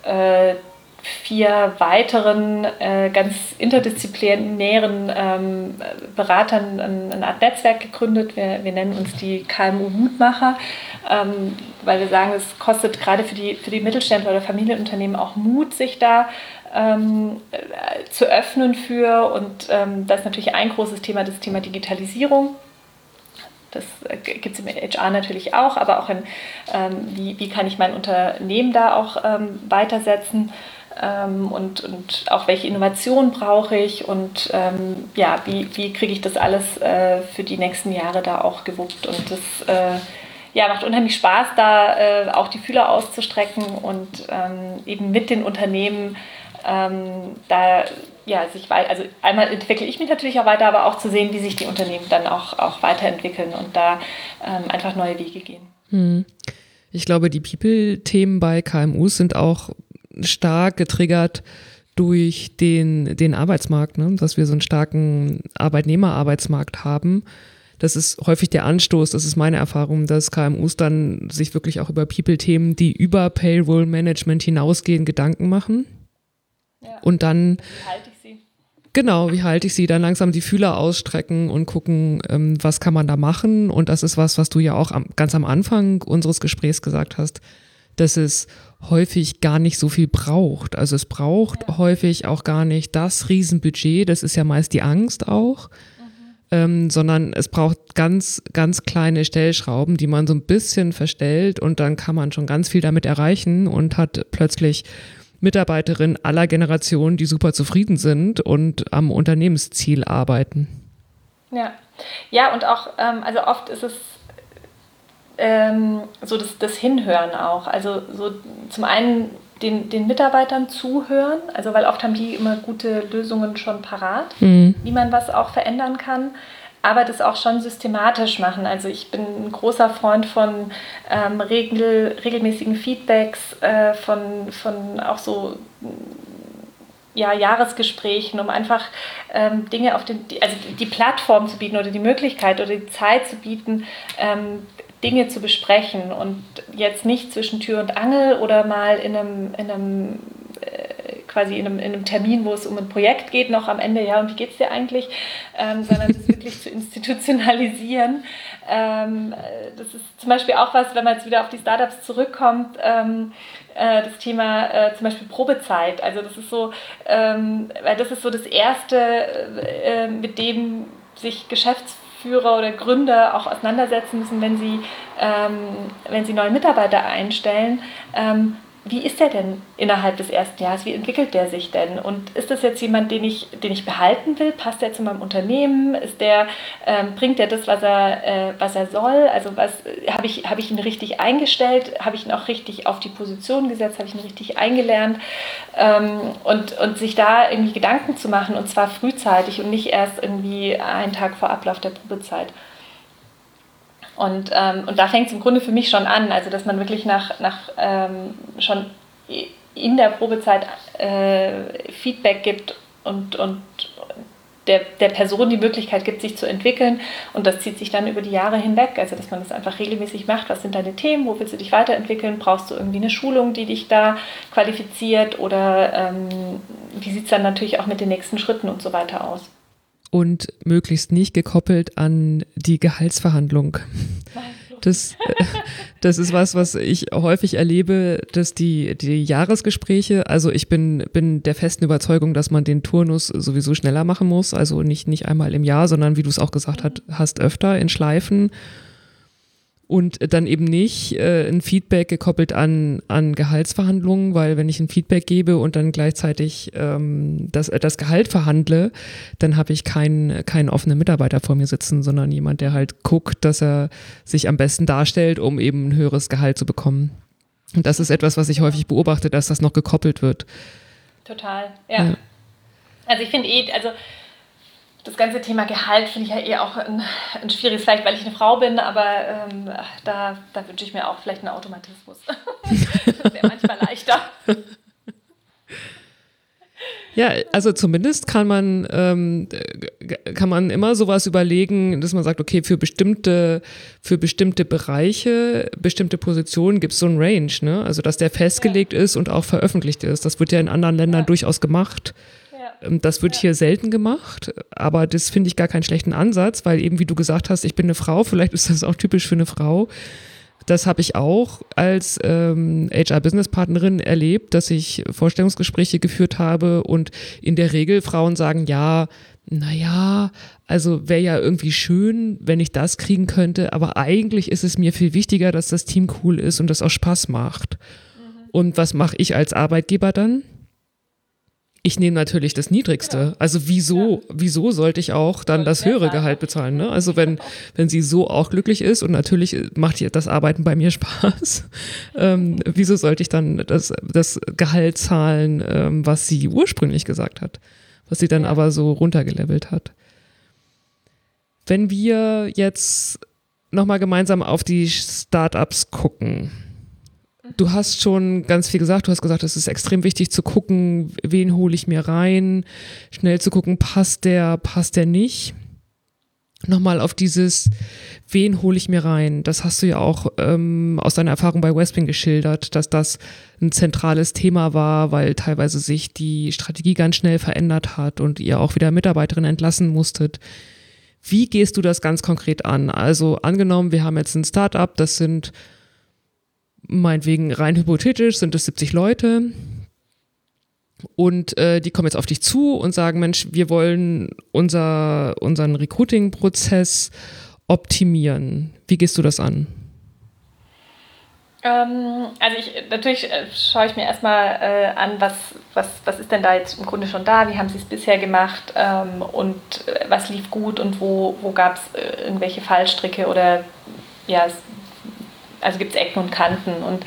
4 weiteren ganz interdisziplinären Beratern eine Art Netzwerk gegründet. Wir nennen uns die KMU-Mutmacher, weil wir sagen, es kostet gerade für die Mittelständler oder Familienunternehmen auch Mut, sich da zu öffnen für. Und das ist natürlich ein großes Thema, das Thema Digitalisierung. Das gibt es im HR natürlich auch, aber auch in, wie kann ich mein Unternehmen da auch weitersetzen und auch welche Innovationen brauche ich und wie kriege ich das alles für die nächsten Jahre da auch gewuppt. Und das macht unheimlich Spaß, da auch die Fühler auszustrecken und eben mit den Unternehmen also einmal entwickle ich mich natürlich auch weiter, aber auch zu sehen, wie sich die Unternehmen dann auch weiterentwickeln und da einfach neue Wege gehen. Ich glaube, die People-Themen bei KMUs sind auch stark getriggert durch den Arbeitsmarkt, ne? Dass wir so einen starken Arbeitnehmerarbeitsmarkt haben. Das ist häufig der Anstoß, das ist meine Erfahrung, dass KMUs dann sich wirklich auch über People-Themen, die über Payroll-Management hinausgehen, Gedanken machen. Ja. Und dann, wie halte ich sie? Genau, wie halte ich sie? Dann langsam die Fühler ausstrecken und gucken, was kann man da machen? Und das ist was du ja auch ganz am Anfang unseres Gesprächs gesagt hast, dass es häufig gar nicht so viel braucht. Also es braucht häufig auch gar nicht das Riesenbudget, das ist ja meist die Angst auch, sondern es braucht ganz, ganz kleine Stellschrauben, die man so ein bisschen verstellt und dann kann man schon ganz viel damit erreichen und hat plötzlich Mitarbeiterinnen aller Generationen, die super zufrieden sind und am Unternehmensziel arbeiten. Ja, und auch, also oft ist es so das Hinhören auch. Also so zum einen den Mitarbeitern zuhören, also weil oft haben die immer gute Lösungen schon parat, wie man was auch verändern kann. Aber das auch schon systematisch machen. Also ich bin ein großer Freund von regelmäßigen Feedbacks, von auch so Jahresgesprächen, um einfach Dinge also die Plattform zu bieten oder die Möglichkeit oder die Zeit zu bieten, Dinge zu besprechen und jetzt nicht zwischen Tür und Angel oder mal in einem Termin, wo es um ein Projekt geht, noch am Ende, und wie geht es dir eigentlich, sondern das wirklich zu institutionalisieren. Das ist zum Beispiel auch was, wenn man jetzt wieder auf die Startups zurückkommt, das Thema zum Beispiel Probezeit. Also das ist so, weil das ist so das Erste, mit dem sich Geschäftsführer oder Gründer auch auseinandersetzen müssen, wenn sie neue Mitarbeiter einstellen. Wie ist der denn innerhalb des ersten Jahres? Wie entwickelt der sich denn? Und ist das jetzt jemand, den ich behalten will? Passt der zu meinem Unternehmen? Bringt der das, was er soll? Also habe ich ihn richtig eingestellt? Habe ich ihn auch richtig auf die Position gesetzt? Habe ich ihn richtig eingelernt? Und sich da irgendwie Gedanken zu machen, und zwar frühzeitig und nicht erst irgendwie einen Tag vor Ablauf der Probezeit. Und da fängt es im Grunde für mich schon an, also dass man wirklich schon in der Probezeit Feedback gibt und der Person die Möglichkeit gibt, sich zu entwickeln. Und das zieht sich dann über die Jahre hinweg, also dass man das einfach regelmäßig macht. Was sind deine Themen? Wo willst du dich weiterentwickeln? Brauchst du irgendwie eine Schulung, die dich da qualifiziert? Oder wie sieht es dann natürlich auch mit den nächsten Schritten und so weiter aus? Und möglichst nicht gekoppelt an die Gehaltsverhandlung. Das ist was ich häufig erlebe, dass die Jahresgespräche, also ich bin der festen Überzeugung, dass man den Turnus sowieso schneller machen muss, also nicht einmal im Jahr, sondern wie du es auch gesagt hast, öfter in Schleifen. Und dann eben nicht ein Feedback gekoppelt an Gehaltsverhandlungen, weil wenn ich ein Feedback gebe und dann gleichzeitig das Gehalt verhandle, dann habe ich keinen offenen Mitarbeiter vor mir sitzen, sondern jemand, der halt guckt, dass er sich am besten darstellt, um eben ein höheres Gehalt zu bekommen. Und das ist etwas, was ich häufig beobachte, dass das noch gekoppelt wird. Total, ja. Also ich finde das ganze Thema Gehalt finde ich ja eher auch ein schwieriges, vielleicht weil ich eine Frau bin, aber da wünsche ich mir auch vielleicht einen Automatismus. Das wäre manchmal leichter. Ja, also zumindest kann man immer sowas überlegen, dass man sagt, okay, für bestimmte Bereiche, bestimmte Positionen gibt es so ein Range, ne? Also dass der festgelegt ist und auch veröffentlicht ist. Das wird ja in anderen Ländern durchaus gemacht. Das wird hier selten gemacht, aber das finde ich gar keinen schlechten Ansatz, weil eben, wie du gesagt hast, ich bin eine Frau, vielleicht ist das auch typisch für eine Frau, das habe ich auch als HR-Business-Partnerin erlebt, dass ich Vorstellungsgespräche geführt habe und in der Regel Frauen sagen, ja, naja, also wäre ja irgendwie schön, wenn ich das kriegen könnte, aber eigentlich ist es mir viel wichtiger, dass das Team cool ist und das auch Spaß macht. Und was mache ich als Arbeitgeber dann? Ich nehme natürlich das Niedrigste. Genau. Also wieso sollte ich auch dann das höhere Gehalt bezahlen? Ne? Also wenn sie so auch glücklich ist und natürlich macht ihr das Arbeiten bei mir Spaß, wieso sollte ich dann das Gehalt zahlen, was sie ursprünglich gesagt hat, was sie dann aber so runtergelevelt hat? Wenn wir jetzt nochmal gemeinsam auf die Startups gucken, du hast schon ganz viel gesagt. Du hast gesagt, es ist extrem wichtig zu gucken, wen hole ich mir rein, schnell zu gucken, passt der nicht. Nochmal auf dieses, wen hole ich mir rein? Das hast du ja auch aus deiner Erfahrung bei Westwing geschildert, dass das ein zentrales Thema war, weil teilweise sich die Strategie ganz schnell verändert hat und ihr auch wieder Mitarbeiterinnen entlassen musstet. Wie gehst du das ganz konkret an? Also angenommen, wir haben jetzt ein Startup, das sind meinetwegen rein hypothetisch, sind es 70 Leute und die kommen jetzt auf dich zu und sagen, Mensch, wir wollen unseren Recruiting-Prozess optimieren. Wie gehst du das an? Also natürlich schaue ich mir erstmal an, was ist denn da jetzt im Grunde schon da, wie haben sie es bisher gemacht und was lief gut und wo gab es irgendwelche Fallstricke oder ja, also gibt es Ecken und Kanten und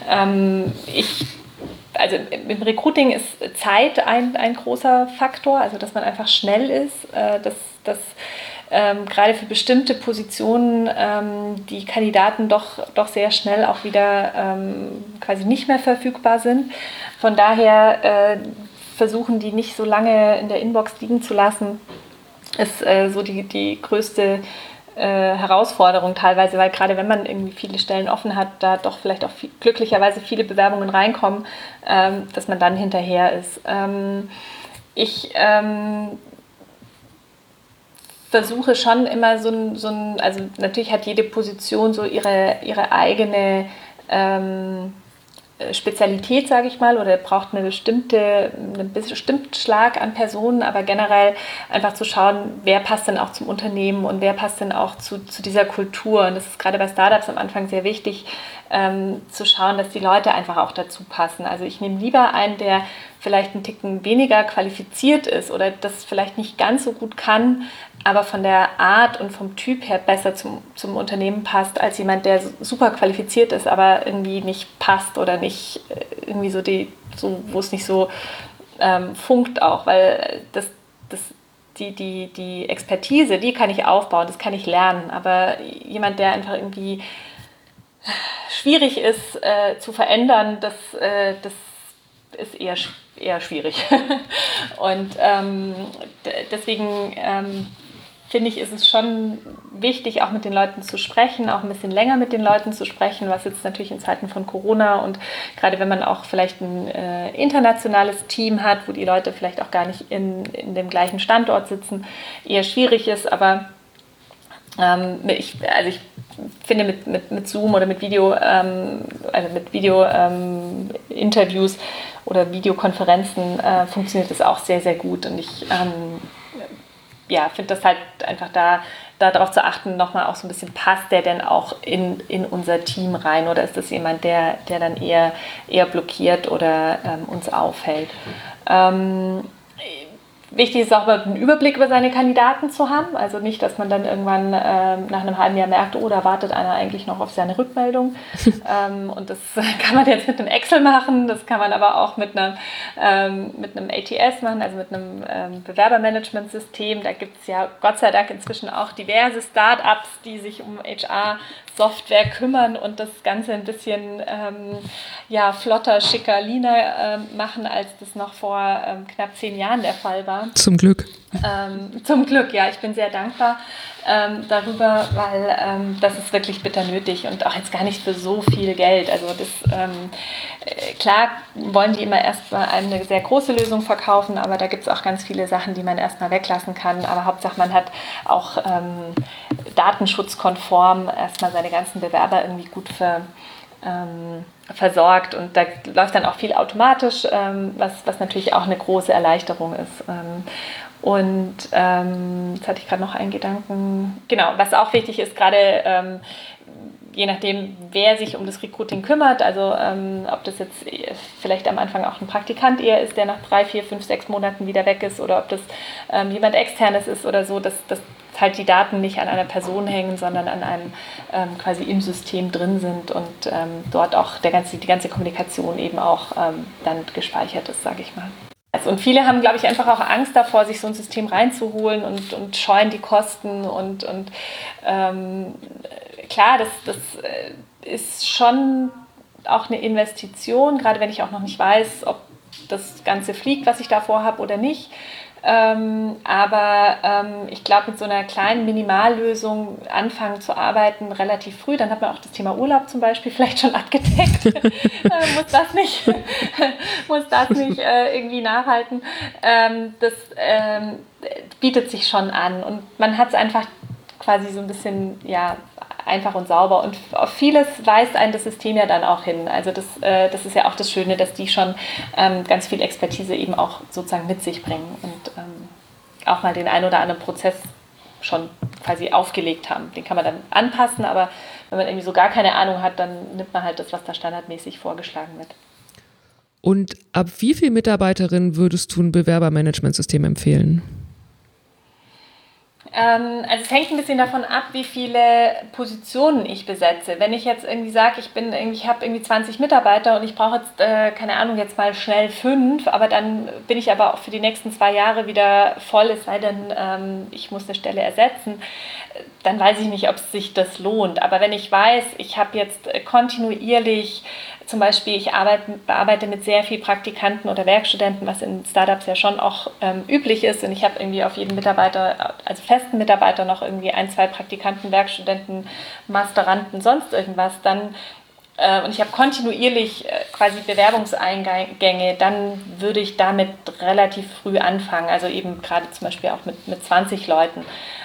also im Recruiting ist Zeit ein großer Faktor, also dass man einfach schnell ist, dass gerade für bestimmte Positionen die Kandidaten doch sehr schnell auch wieder quasi nicht mehr verfügbar sind. Von daher versuchen die nicht so lange in der Inbox liegen zu lassen, ist so die größte Herausforderung teilweise, weil gerade wenn man irgendwie viele Stellen offen hat, da doch vielleicht auch glücklicherweise viele Bewerbungen reinkommen, dass man dann hinterher ist. Ich versuche schon immer so ein, also natürlich hat jede Position so ihre eigene Spezialität, sage ich mal, oder braucht einen bestimmten Schlag an Personen, aber generell einfach zu schauen, wer passt denn auch zum Unternehmen und wer passt denn auch zu dieser Kultur. Und das ist gerade bei Startups am Anfang sehr wichtig, zu schauen, dass die Leute einfach auch dazu passen. Also ich nehme lieber einen, der vielleicht einen Ticken weniger qualifiziert ist oder das vielleicht nicht ganz so gut kann, aber von der Art und vom Typ her besser zum Unternehmen passt, als jemand, der super qualifiziert ist, aber irgendwie nicht passt oder nicht irgendwie wo es nicht so funkt auch, weil die Expertise, die kann ich aufbauen, das kann ich lernen, aber jemand, der einfach irgendwie schwierig ist zu verändern, das ist eher schwierig. Und deswegen finde ich, ist es schon wichtig, auch mit den Leuten zu sprechen, auch ein bisschen länger mit den Leuten zu sprechen, was jetzt natürlich in Zeiten von Corona und gerade wenn man auch vielleicht ein internationales Team hat, wo die Leute vielleicht auch gar nicht in dem gleichen Standort sitzen, eher schwierig ist, aber ich finde mit Zoom oder mit Video, Interviews oder Videokonferenzen funktioniert das auch sehr, sehr gut und ich finde das halt einfach darauf zu achten, nochmal auch so ein bisschen, passt der denn auch in unser Team rein oder ist das jemand, der dann eher blockiert oder uns aufhält. Wichtig ist auch mal einen Überblick über seine Kandidaten zu haben, also nicht, dass man dann irgendwann nach einem halben Jahr merkt, oh, da wartet einer eigentlich noch auf seine Rückmeldung und das kann man jetzt mit einem Excel machen, das kann man aber auch mit einem ATS machen, also mit einem Bewerbermanagementsystem. Da gibt es ja Gott sei Dank inzwischen auch diverse Start-ups, die sich um HR-Software kümmern und das Ganze ein bisschen flotter, schicker, leaner machen, als das noch vor knapp 10 Jahren der Fall war. dankbar. Zum Glück. Zum Glück, ja, ich bin sehr dankbar darüber, weil das ist wirklich bitter nötig und auch jetzt gar nicht für so viel Geld. Also klar wollen die immer erstmal eine sehr große Lösung verkaufen, aber da gibt es auch ganz viele Sachen, die man erstmal weglassen kann. Aber Hauptsache man hat auch datenschutzkonform erstmal seine ganzen Bewerber irgendwie gut versorgt und da läuft dann auch viel automatisch, was natürlich auch eine große Erleichterung ist. Jetzt hatte ich gerade noch einen Gedanken. Genau, was auch wichtig ist, gerade je nachdem, wer sich um das Recruiting kümmert, also ob das jetzt vielleicht am Anfang auch ein Praktikant eher ist, der nach 3, 4, 5, 6 Monaten wieder weg ist oder ob das jemand Externes ist oder so, dass halt die Daten nicht an einer Person hängen, sondern an einem quasi im System drin sind und dort auch die ganze Kommunikation eben auch dann gespeichert ist, sage ich mal. Und viele haben, glaube ich, einfach auch Angst davor, sich so ein System reinzuholen und scheuen die Kosten und klar, das ist schon auch eine Investition, gerade wenn ich auch noch nicht weiß, ob das Ganze fliegt, was ich da vorhabe oder nicht. Ich glaube, mit so einer kleinen Minimallösung anfangen zu arbeiten, relativ früh, dann hat man auch das Thema Urlaub zum Beispiel vielleicht schon abgedeckt. muss das nicht irgendwie nachhalten. Das bietet sich schon an und man hat es einfach quasi so ein bisschen, ja, einfach und sauber und auf vieles weist ein das System ja dann auch hin. Also das ist ja auch das Schöne, dass die schon ganz viel Expertise eben auch sozusagen mit sich bringen und auch mal den einen oder anderen Prozess schon quasi aufgelegt haben. Den kann man dann anpassen, aber wenn man irgendwie so gar keine Ahnung hat, dann nimmt man halt das, was da standardmäßig vorgeschlagen wird. Und ab wie viel Mitarbeiterinnen würdest du ein Bewerbermanagementsystem empfehlen? Also es hängt ein bisschen davon ab, wie viele Positionen ich besetze. Wenn ich jetzt irgendwie sage, ich habe irgendwie 20 Mitarbeiter und ich brauche jetzt, keine Ahnung, jetzt mal schnell 5, aber dann bin ich aber auch für die nächsten 2 Jahre wieder voll, es sei denn, ich muss eine Stelle ersetzen, dann weiß ich nicht, ob es sich das lohnt. Aber wenn ich weiß, ich habe jetzt kontinuierlich zum Beispiel, ich bearbeite mit sehr viel Praktikanten oder Werkstudenten, was in Startups ja schon auch üblich ist. Und ich habe irgendwie auf jeden Mitarbeiter, also festen Mitarbeiter, noch irgendwie 1, 2 Praktikanten, Werkstudenten, Masteranden, sonst irgendwas. Und ich habe kontinuierlich quasi Bewerbungseingänge, dann würde ich damit relativ früh anfangen. Also eben gerade zum Beispiel auch mit 20 Leuten.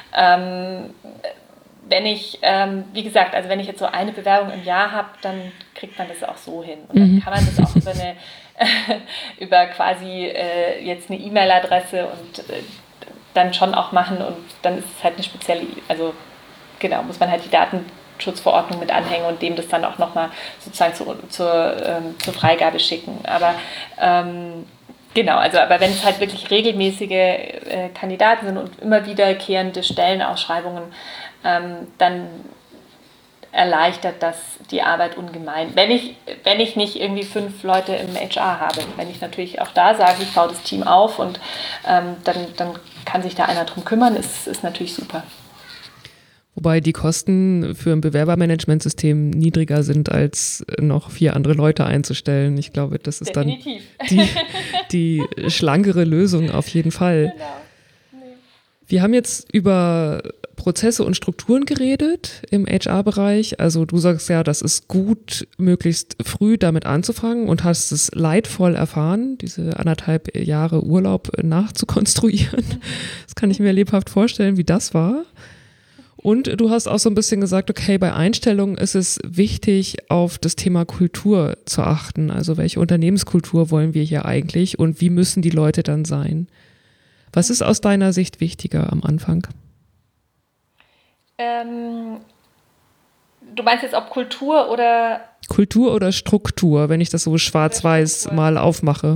Wenn ich, wie gesagt, also wenn ich jetzt so eine Bewerbung im Jahr habe, dann kriegt man das auch so hin. Und dann kann man das auch über quasi jetzt eine E-Mail-Adresse und dann schon auch machen und dann ist es halt eine spezielle, also genau, muss man halt die Datenschutzverordnung mit anhängen und dem das dann auch nochmal sozusagen zur Freigabe schicken. Aber genau, aber wenn es halt wirklich regelmäßige Kandidaten sind und immer wiederkehrende Stellenausschreibungen, dann erleichtert das die Arbeit ungemein. Wenn ich nicht irgendwie 5 Leute im HR habe. Wenn ich natürlich auch da sage, ich baue das Team auf und dann kann sich da einer drum kümmern, ist natürlich super. Wobei die Kosten für ein Bewerbermanagementsystem niedriger sind, als noch 4 andere Leute einzustellen. Ich glaube, das ist definitiv dann die schlankere Lösung auf jeden Fall. Genau. Nee. Wir haben jetzt über Prozesse und Strukturen geredet im HR-Bereich. Also du sagst ja, das ist gut, möglichst früh damit anzufangen und hast es leidvoll erfahren, diese 1,5 Jahre Urlaub nachzukonstruieren. Das kann ich mir lebhaft vorstellen, wie das war. Und du hast auch so ein bisschen gesagt, okay, bei Einstellungen ist es wichtig, auf das Thema Kultur zu achten. Also welche Unternehmenskultur wollen wir hier eigentlich und wie müssen die Leute dann sein? Was ist aus deiner Sicht wichtiger am Anfang? Du meinst jetzt ob Kultur oder... Kultur oder Struktur, wenn ich das so schwarz-weiß mal aufmache?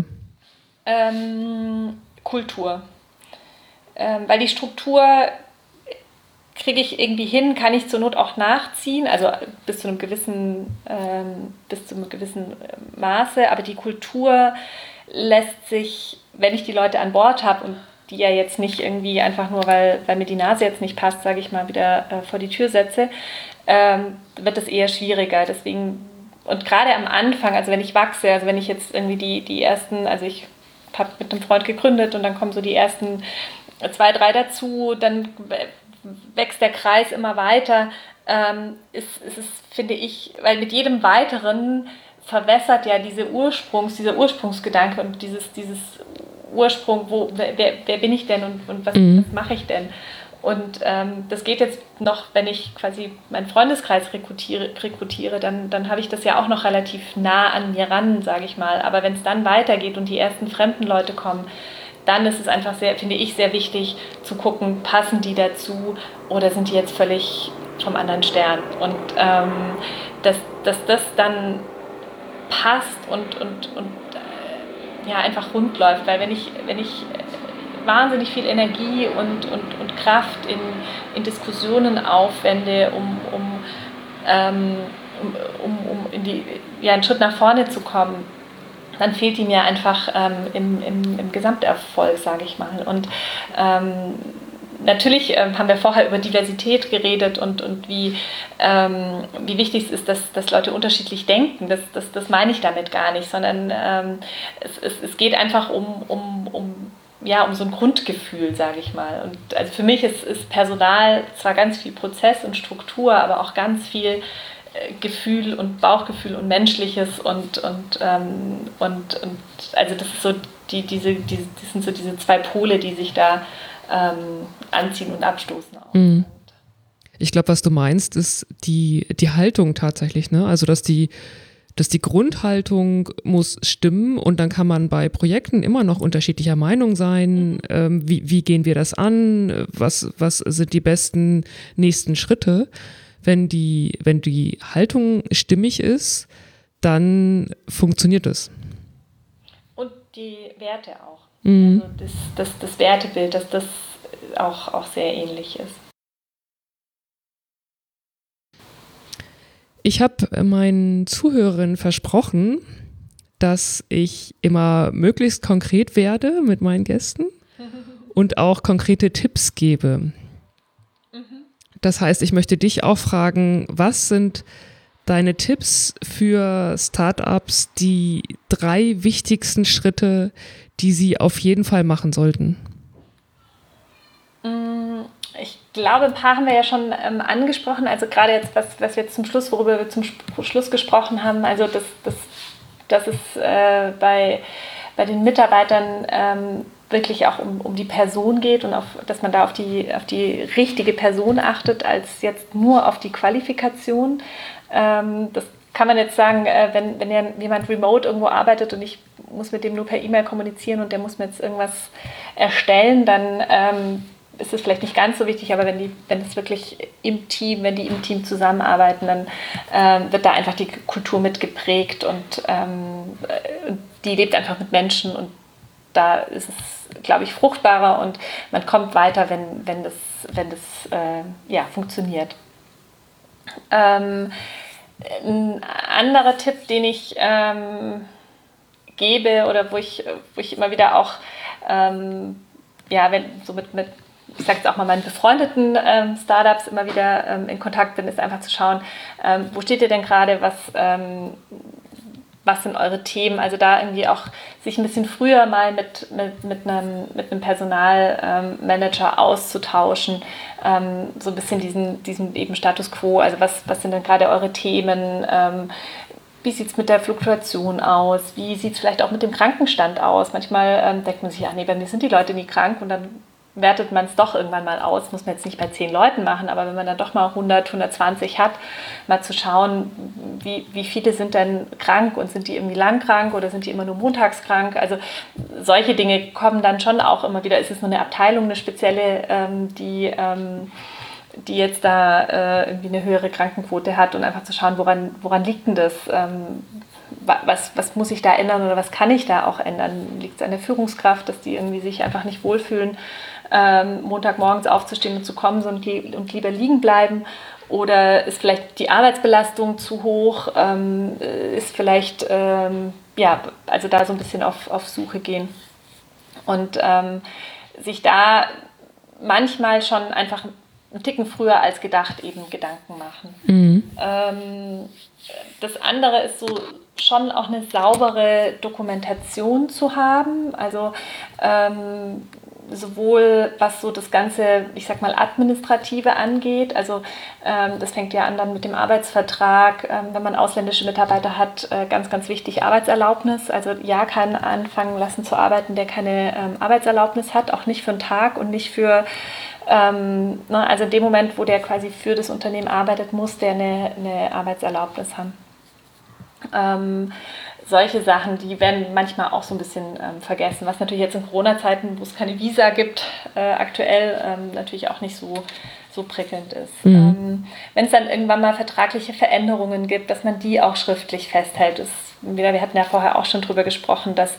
Kultur. Weil die Struktur kriege ich irgendwie hin, kann ich zur Not auch nachziehen, also bis zu einem gewissen Maße, aber die Kultur lässt sich, wenn ich die Leute an Bord habe und die ja jetzt nicht irgendwie einfach nur, weil mir die Nase jetzt nicht passt, sage ich mal, wieder vor die Tür setze, wird es eher schwieriger. Deswegen, und gerade am Anfang, also wenn ich wachse, also wenn ich jetzt irgendwie die ersten, also ich habe mit einem Freund gegründet und dann kommen so die ersten 2, 3 dazu, dann wächst der Kreis immer weiter. Es ist, finde ich, weil mit jedem weiteren verwässert ja dieser Ursprungsgedanke und dieses Ursprung, wer bin ich denn und was mache ich denn? Und das geht jetzt noch, wenn ich quasi meinen Freundeskreis rekrutiere, dann habe ich das ja auch noch relativ nah an mir ran, sage ich mal. Aber wenn es dann weitergeht und die ersten fremden Leute kommen, dann ist es einfach finde ich, sehr wichtig zu gucken, passen die dazu oder sind die jetzt völlig vom anderen Stern? Und dass das dann passt und ja, einfach rund läuft. Weil wenn ich wahnsinnig viel Energie und Kraft in Diskussionen aufwende, um einen Schritt nach vorne zu kommen, dann fehlt die mir einfach im Gesamterfolg, sage ich mal. Und natürlich haben wir vorher über Diversität geredet und wie wichtig es ist, dass Leute unterschiedlich denken. Das meine ich damit gar nicht, sondern es geht einfach um so ein Grundgefühl, sage ich mal. Und also für mich ist Personal zwar ganz viel Prozess und Struktur, aber auch ganz viel Gefühl und Bauchgefühl und Menschliches und also das ist so das sind so diese 2 Pole, die sich da anziehen und abstoßen auch. Ich glaube, was du meinst, ist die Haltung tatsächlich, ne? Also dass die Grundhaltung muss stimmen und dann kann man bei Projekten immer noch unterschiedlicher Meinung sein. Wie gehen wir das an? Was sind die besten nächsten Schritte? Wenn die Haltung stimmig ist, dann funktioniert es. Und die Werte auch. Also das Wertebild, dass das auch sehr ähnlich ist. Ich habe meinen Zuhörerinnen versprochen, dass ich immer möglichst konkret werde mit meinen Gästen und auch konkrete Tipps gebe. Das heißt, ich möchte dich auch fragen, was sind deine Tipps für Startups, die 3 wichtigsten Schritte, die sie auf jeden Fall machen sollten? Ich glaube, ein paar haben wir ja schon angesprochen. Also gerade jetzt, was wir jetzt worüber wir zum Schluss gesprochen haben, also dass es bei den Mitarbeitern wirklich auch um die Person geht und dass man da auf die richtige Person achtet, als jetzt nur auf die Qualifikation. Das kann man jetzt sagen, wenn ja jemand remote irgendwo arbeitet und ich muss mit dem nur per E-Mail kommunizieren und der muss mir jetzt irgendwas erstellen, dann ist es vielleicht nicht ganz so wichtig, aber wenn die im Team zusammenarbeiten, dann wird da einfach die Kultur mitgeprägt und die lebt einfach mit Menschen und da ist es, glaube ich, fruchtbarer und man kommt weiter, wenn das funktioniert. Ein anderer Tipp, den ich gebe oder wo ich immer wieder auch ich sage jetzt auch mal meinen befreundeten Startups immer wieder in Kontakt bin, ist einfach zu schauen, wo steht ihr denn gerade, was sind eure Themen, also da irgendwie auch sich ein bisschen früher mal mit einem Personalmanager auszutauschen, so ein bisschen diesen eben Status Quo, also was sind denn gerade eure Themen, wie sieht es mit der Fluktuation aus, wie sieht es vielleicht auch mit dem Krankenstand aus, manchmal denkt man sich, ja nee, bei mir sind die Leute nie krank und dann wertet man es doch irgendwann mal aus, muss man jetzt nicht bei 10 Leuten machen, aber wenn man dann doch mal 100, 120 hat, mal zu schauen, wie viele sind denn krank und sind die irgendwie lang krank oder sind die immer nur montags krank, also solche Dinge kommen dann schon auch immer wieder, ist es nur eine Abteilung, eine spezielle, die jetzt da irgendwie eine höhere Krankenquote hat und einfach zu schauen, woran liegt denn das, was muss ich da ändern oder was kann ich da auch ändern, liegt es an der Führungskraft, dass die irgendwie sich einfach nicht wohlfühlen, Montagmorgens aufzustehen und zu kommen und lieber liegen bleiben oder ist vielleicht die Arbeitsbelastung zu hoch, ist vielleicht, also da so ein bisschen auf Suche gehen und sich da manchmal schon einfach einen Ticken früher als gedacht eben Gedanken machen. Das andere ist so schon auch eine saubere Dokumentation zu haben, also sowohl was so das ganze, ich sag mal, Administrative angeht, also das fängt ja an dann mit dem Arbeitsvertrag, wenn man ausländische Mitarbeiter hat, ganz, ganz wichtig Arbeitserlaubnis, also ja, keinen anfangen lassen zu arbeiten, der keine Arbeitserlaubnis hat, auch nicht für einen Tag und nicht für, also in dem Moment, wo der quasi für das Unternehmen arbeitet, muss der eine Arbeitserlaubnis haben. Solche Sachen, die werden manchmal auch so ein bisschen vergessen, was natürlich jetzt in Corona-Zeiten, wo es keine Visa gibt, aktuell natürlich auch nicht so prickelnd ist. Wenn es dann irgendwann mal vertragliche Veränderungen gibt, dass man die auch schriftlich festhält. Wir hatten ja vorher auch schon drüber gesprochen, dass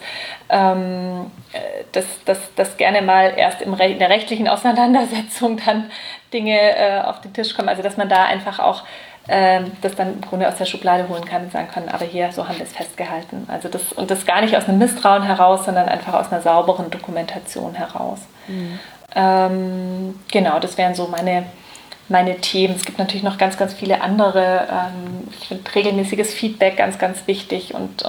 gerne mal erst in der rechtlichen Auseinandersetzung dann Dinge auf den Tisch kommen, also dass man da einfach auch das dann im Grunde aus der Schublade holen kann und sagen kann, aber hier, so haben wir es festgehalten. Also das gar nicht aus einem Misstrauen heraus, sondern einfach aus einer sauberen Dokumentation heraus. Genau, das wären so meine Themen. Es gibt natürlich noch ganz, ganz viele andere. Ich finde regelmäßiges Feedback ganz, ganz wichtig und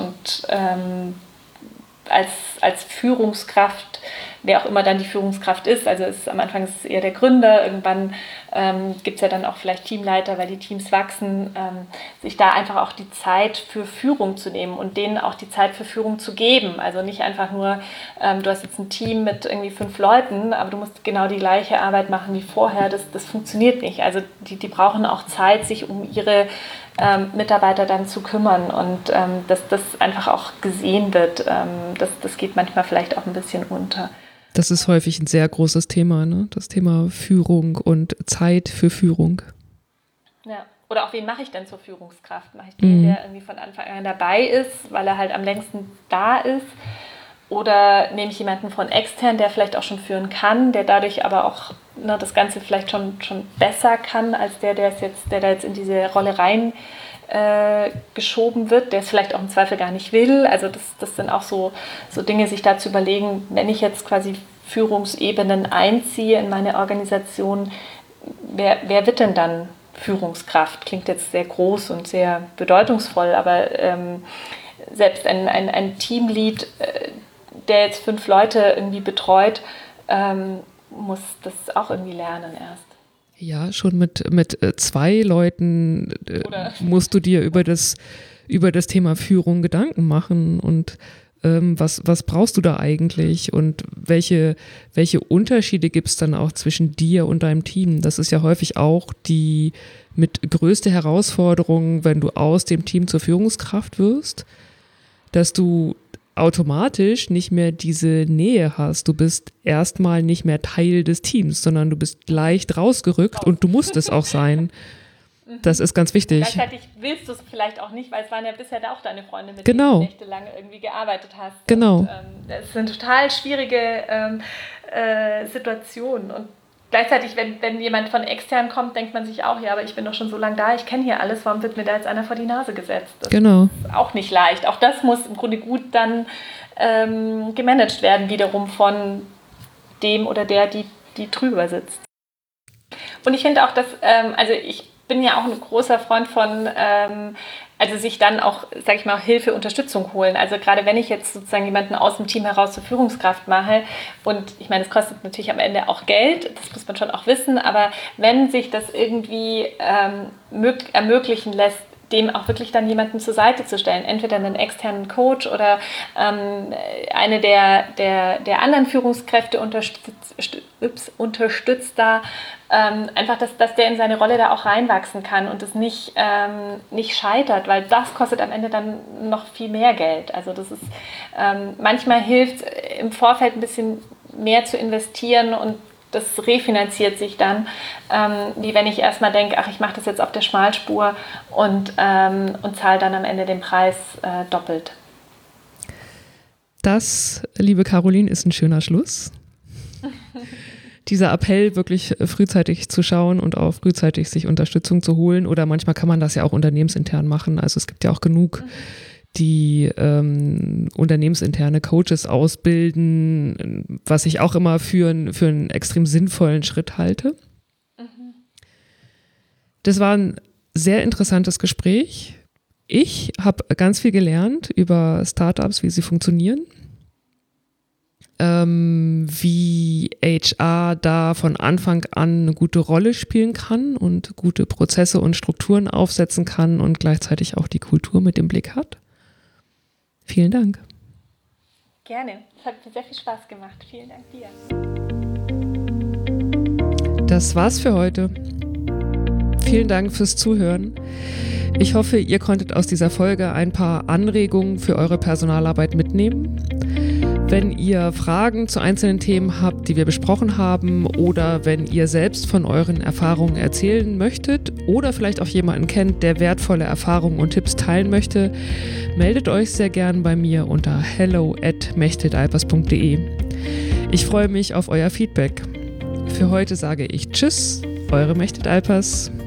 als Führungskraft, wer auch immer dann die Führungskraft ist, also am Anfang ist es eher der Gründer, irgendwann gibt es ja dann auch vielleicht Teamleiter, weil die Teams wachsen, sich da einfach auch die Zeit für Führung zu nehmen und denen auch die Zeit für Führung zu geben. Also nicht einfach nur, du hast jetzt ein Team mit irgendwie 5 Leuten, aber du musst genau die gleiche Arbeit machen wie vorher, das funktioniert nicht. Also die brauchen auch Zeit, sich um ihre Mitarbeiter dann zu kümmern und dass das einfach auch gesehen wird, das geht manchmal vielleicht auch ein bisschen unter. Das ist häufig ein sehr großes Thema, ne? Das Thema Führung und Zeit für Führung. Ja, oder auch wen mache ich denn zur Führungskraft? Mache ich den, der irgendwie von Anfang an dabei ist, weil er halt am längsten da ist? Oder nehme ich jemanden von extern, der vielleicht auch schon führen kann, der dadurch aber auch das Ganze vielleicht schon besser kann, als der da jetzt in diese Rolle rein geschoben wird, der es vielleicht auch im Zweifel gar nicht will. Also das sind auch so Dinge, sich da zu überlegen, wenn ich jetzt quasi Führungsebenen einziehe in meine Organisation, wer wird denn dann Führungskraft? Klingt jetzt sehr groß und sehr bedeutungsvoll, aber selbst ein Teamlead, der jetzt 5 Leute irgendwie betreut, muss das auch irgendwie lernen erst. Ja, schon mit 2 Leuten musst du dir über das Thema Führung Gedanken machen und was brauchst du da eigentlich und welche Unterschiede gibt es dann auch zwischen dir und deinem Team? Das ist ja häufig auch die mit größte Herausforderung, wenn du aus dem Team zur Führungskraft wirst, dass du automatisch nicht mehr diese Nähe hast. Du bist erstmal nicht mehr Teil des Teams, sondern du bist leicht rausgerückt und du musst es auch sein. Das ist ganz wichtig. Gleichzeitig willst du es vielleicht auch nicht, weil es waren ja bisher auch deine Freunde, mit denen du nächtelang irgendwie gearbeitet hast. Genau. Das sind total schwierige Situationen. Und gleichzeitig, wenn jemand von extern kommt, denkt man sich auch, ja, aber ich bin doch schon so lange da, ich kenne hier alles, warum wird mir da jetzt einer vor die Nase gesetzt? Das ist auch nicht leicht. Auch das muss im Grunde gut dann gemanagt werden, wiederum von dem oder der, die drüber sitzt. Und ich finde auch, dass, also ich bin ja auch ein großer Freund von, also sich dann auch, sag ich mal, Hilfe, Unterstützung holen. Also gerade wenn ich jetzt sozusagen jemanden aus dem Team heraus zur Führungskraft mache und ich meine, es kostet natürlich am Ende auch Geld, das muss man schon auch wissen, aber wenn sich das irgendwie ermöglichen lässt, dem auch wirklich dann jemanden zur Seite zu stellen, entweder einen externen Coach oder eine der anderen Führungskräfte unterstützt da, einfach, dass der in seine Rolle da auch reinwachsen kann und es nicht scheitert, weil das kostet am Ende dann noch viel mehr Geld. Also das ist, manchmal hilft im Vorfeld ein bisschen mehr zu investieren und das refinanziert sich dann, wie wenn ich erstmal denke, ach, ich mache das jetzt auf der Schmalspur und zahle dann am Ende den Preis doppelt. Das, liebe Caroline, ist ein schöner Schluss. Dieser Appell, wirklich frühzeitig zu schauen und auch frühzeitig sich Unterstützung zu holen. Oder manchmal kann man das ja auch unternehmensintern machen. Also es gibt ja auch genug, die unternehmensinterne Coaches ausbilden, was ich auch immer für einen extrem sinnvollen Schritt halte. Das war ein sehr interessantes Gespräch. Ich habe ganz viel gelernt über Startups, wie sie funktionieren, wie HR da von Anfang an eine gute Rolle spielen kann und gute Prozesse und Strukturen aufsetzen kann und gleichzeitig auch die Kultur mit im Blick hat. Vielen Dank. Gerne, es hat mir sehr viel Spaß gemacht. Vielen Dank dir. Das war's für heute. Vielen Dank fürs Zuhören. Ich hoffe, ihr konntet aus dieser Folge ein paar Anregungen für eure Personalarbeit mitnehmen. Wenn ihr Fragen zu einzelnen Themen habt, die wir besprochen haben, oder wenn ihr selbst von euren Erfahrungen erzählen möchtet oder vielleicht auch jemanden kennt, der wertvolle Erfahrungen und Tipps teilen möchte, meldet euch sehr gern bei mir unter hello@mechthild-alpers.de. Ich freue mich auf euer Feedback. Für heute sage ich Tschüss, eure Mechthild Alpers.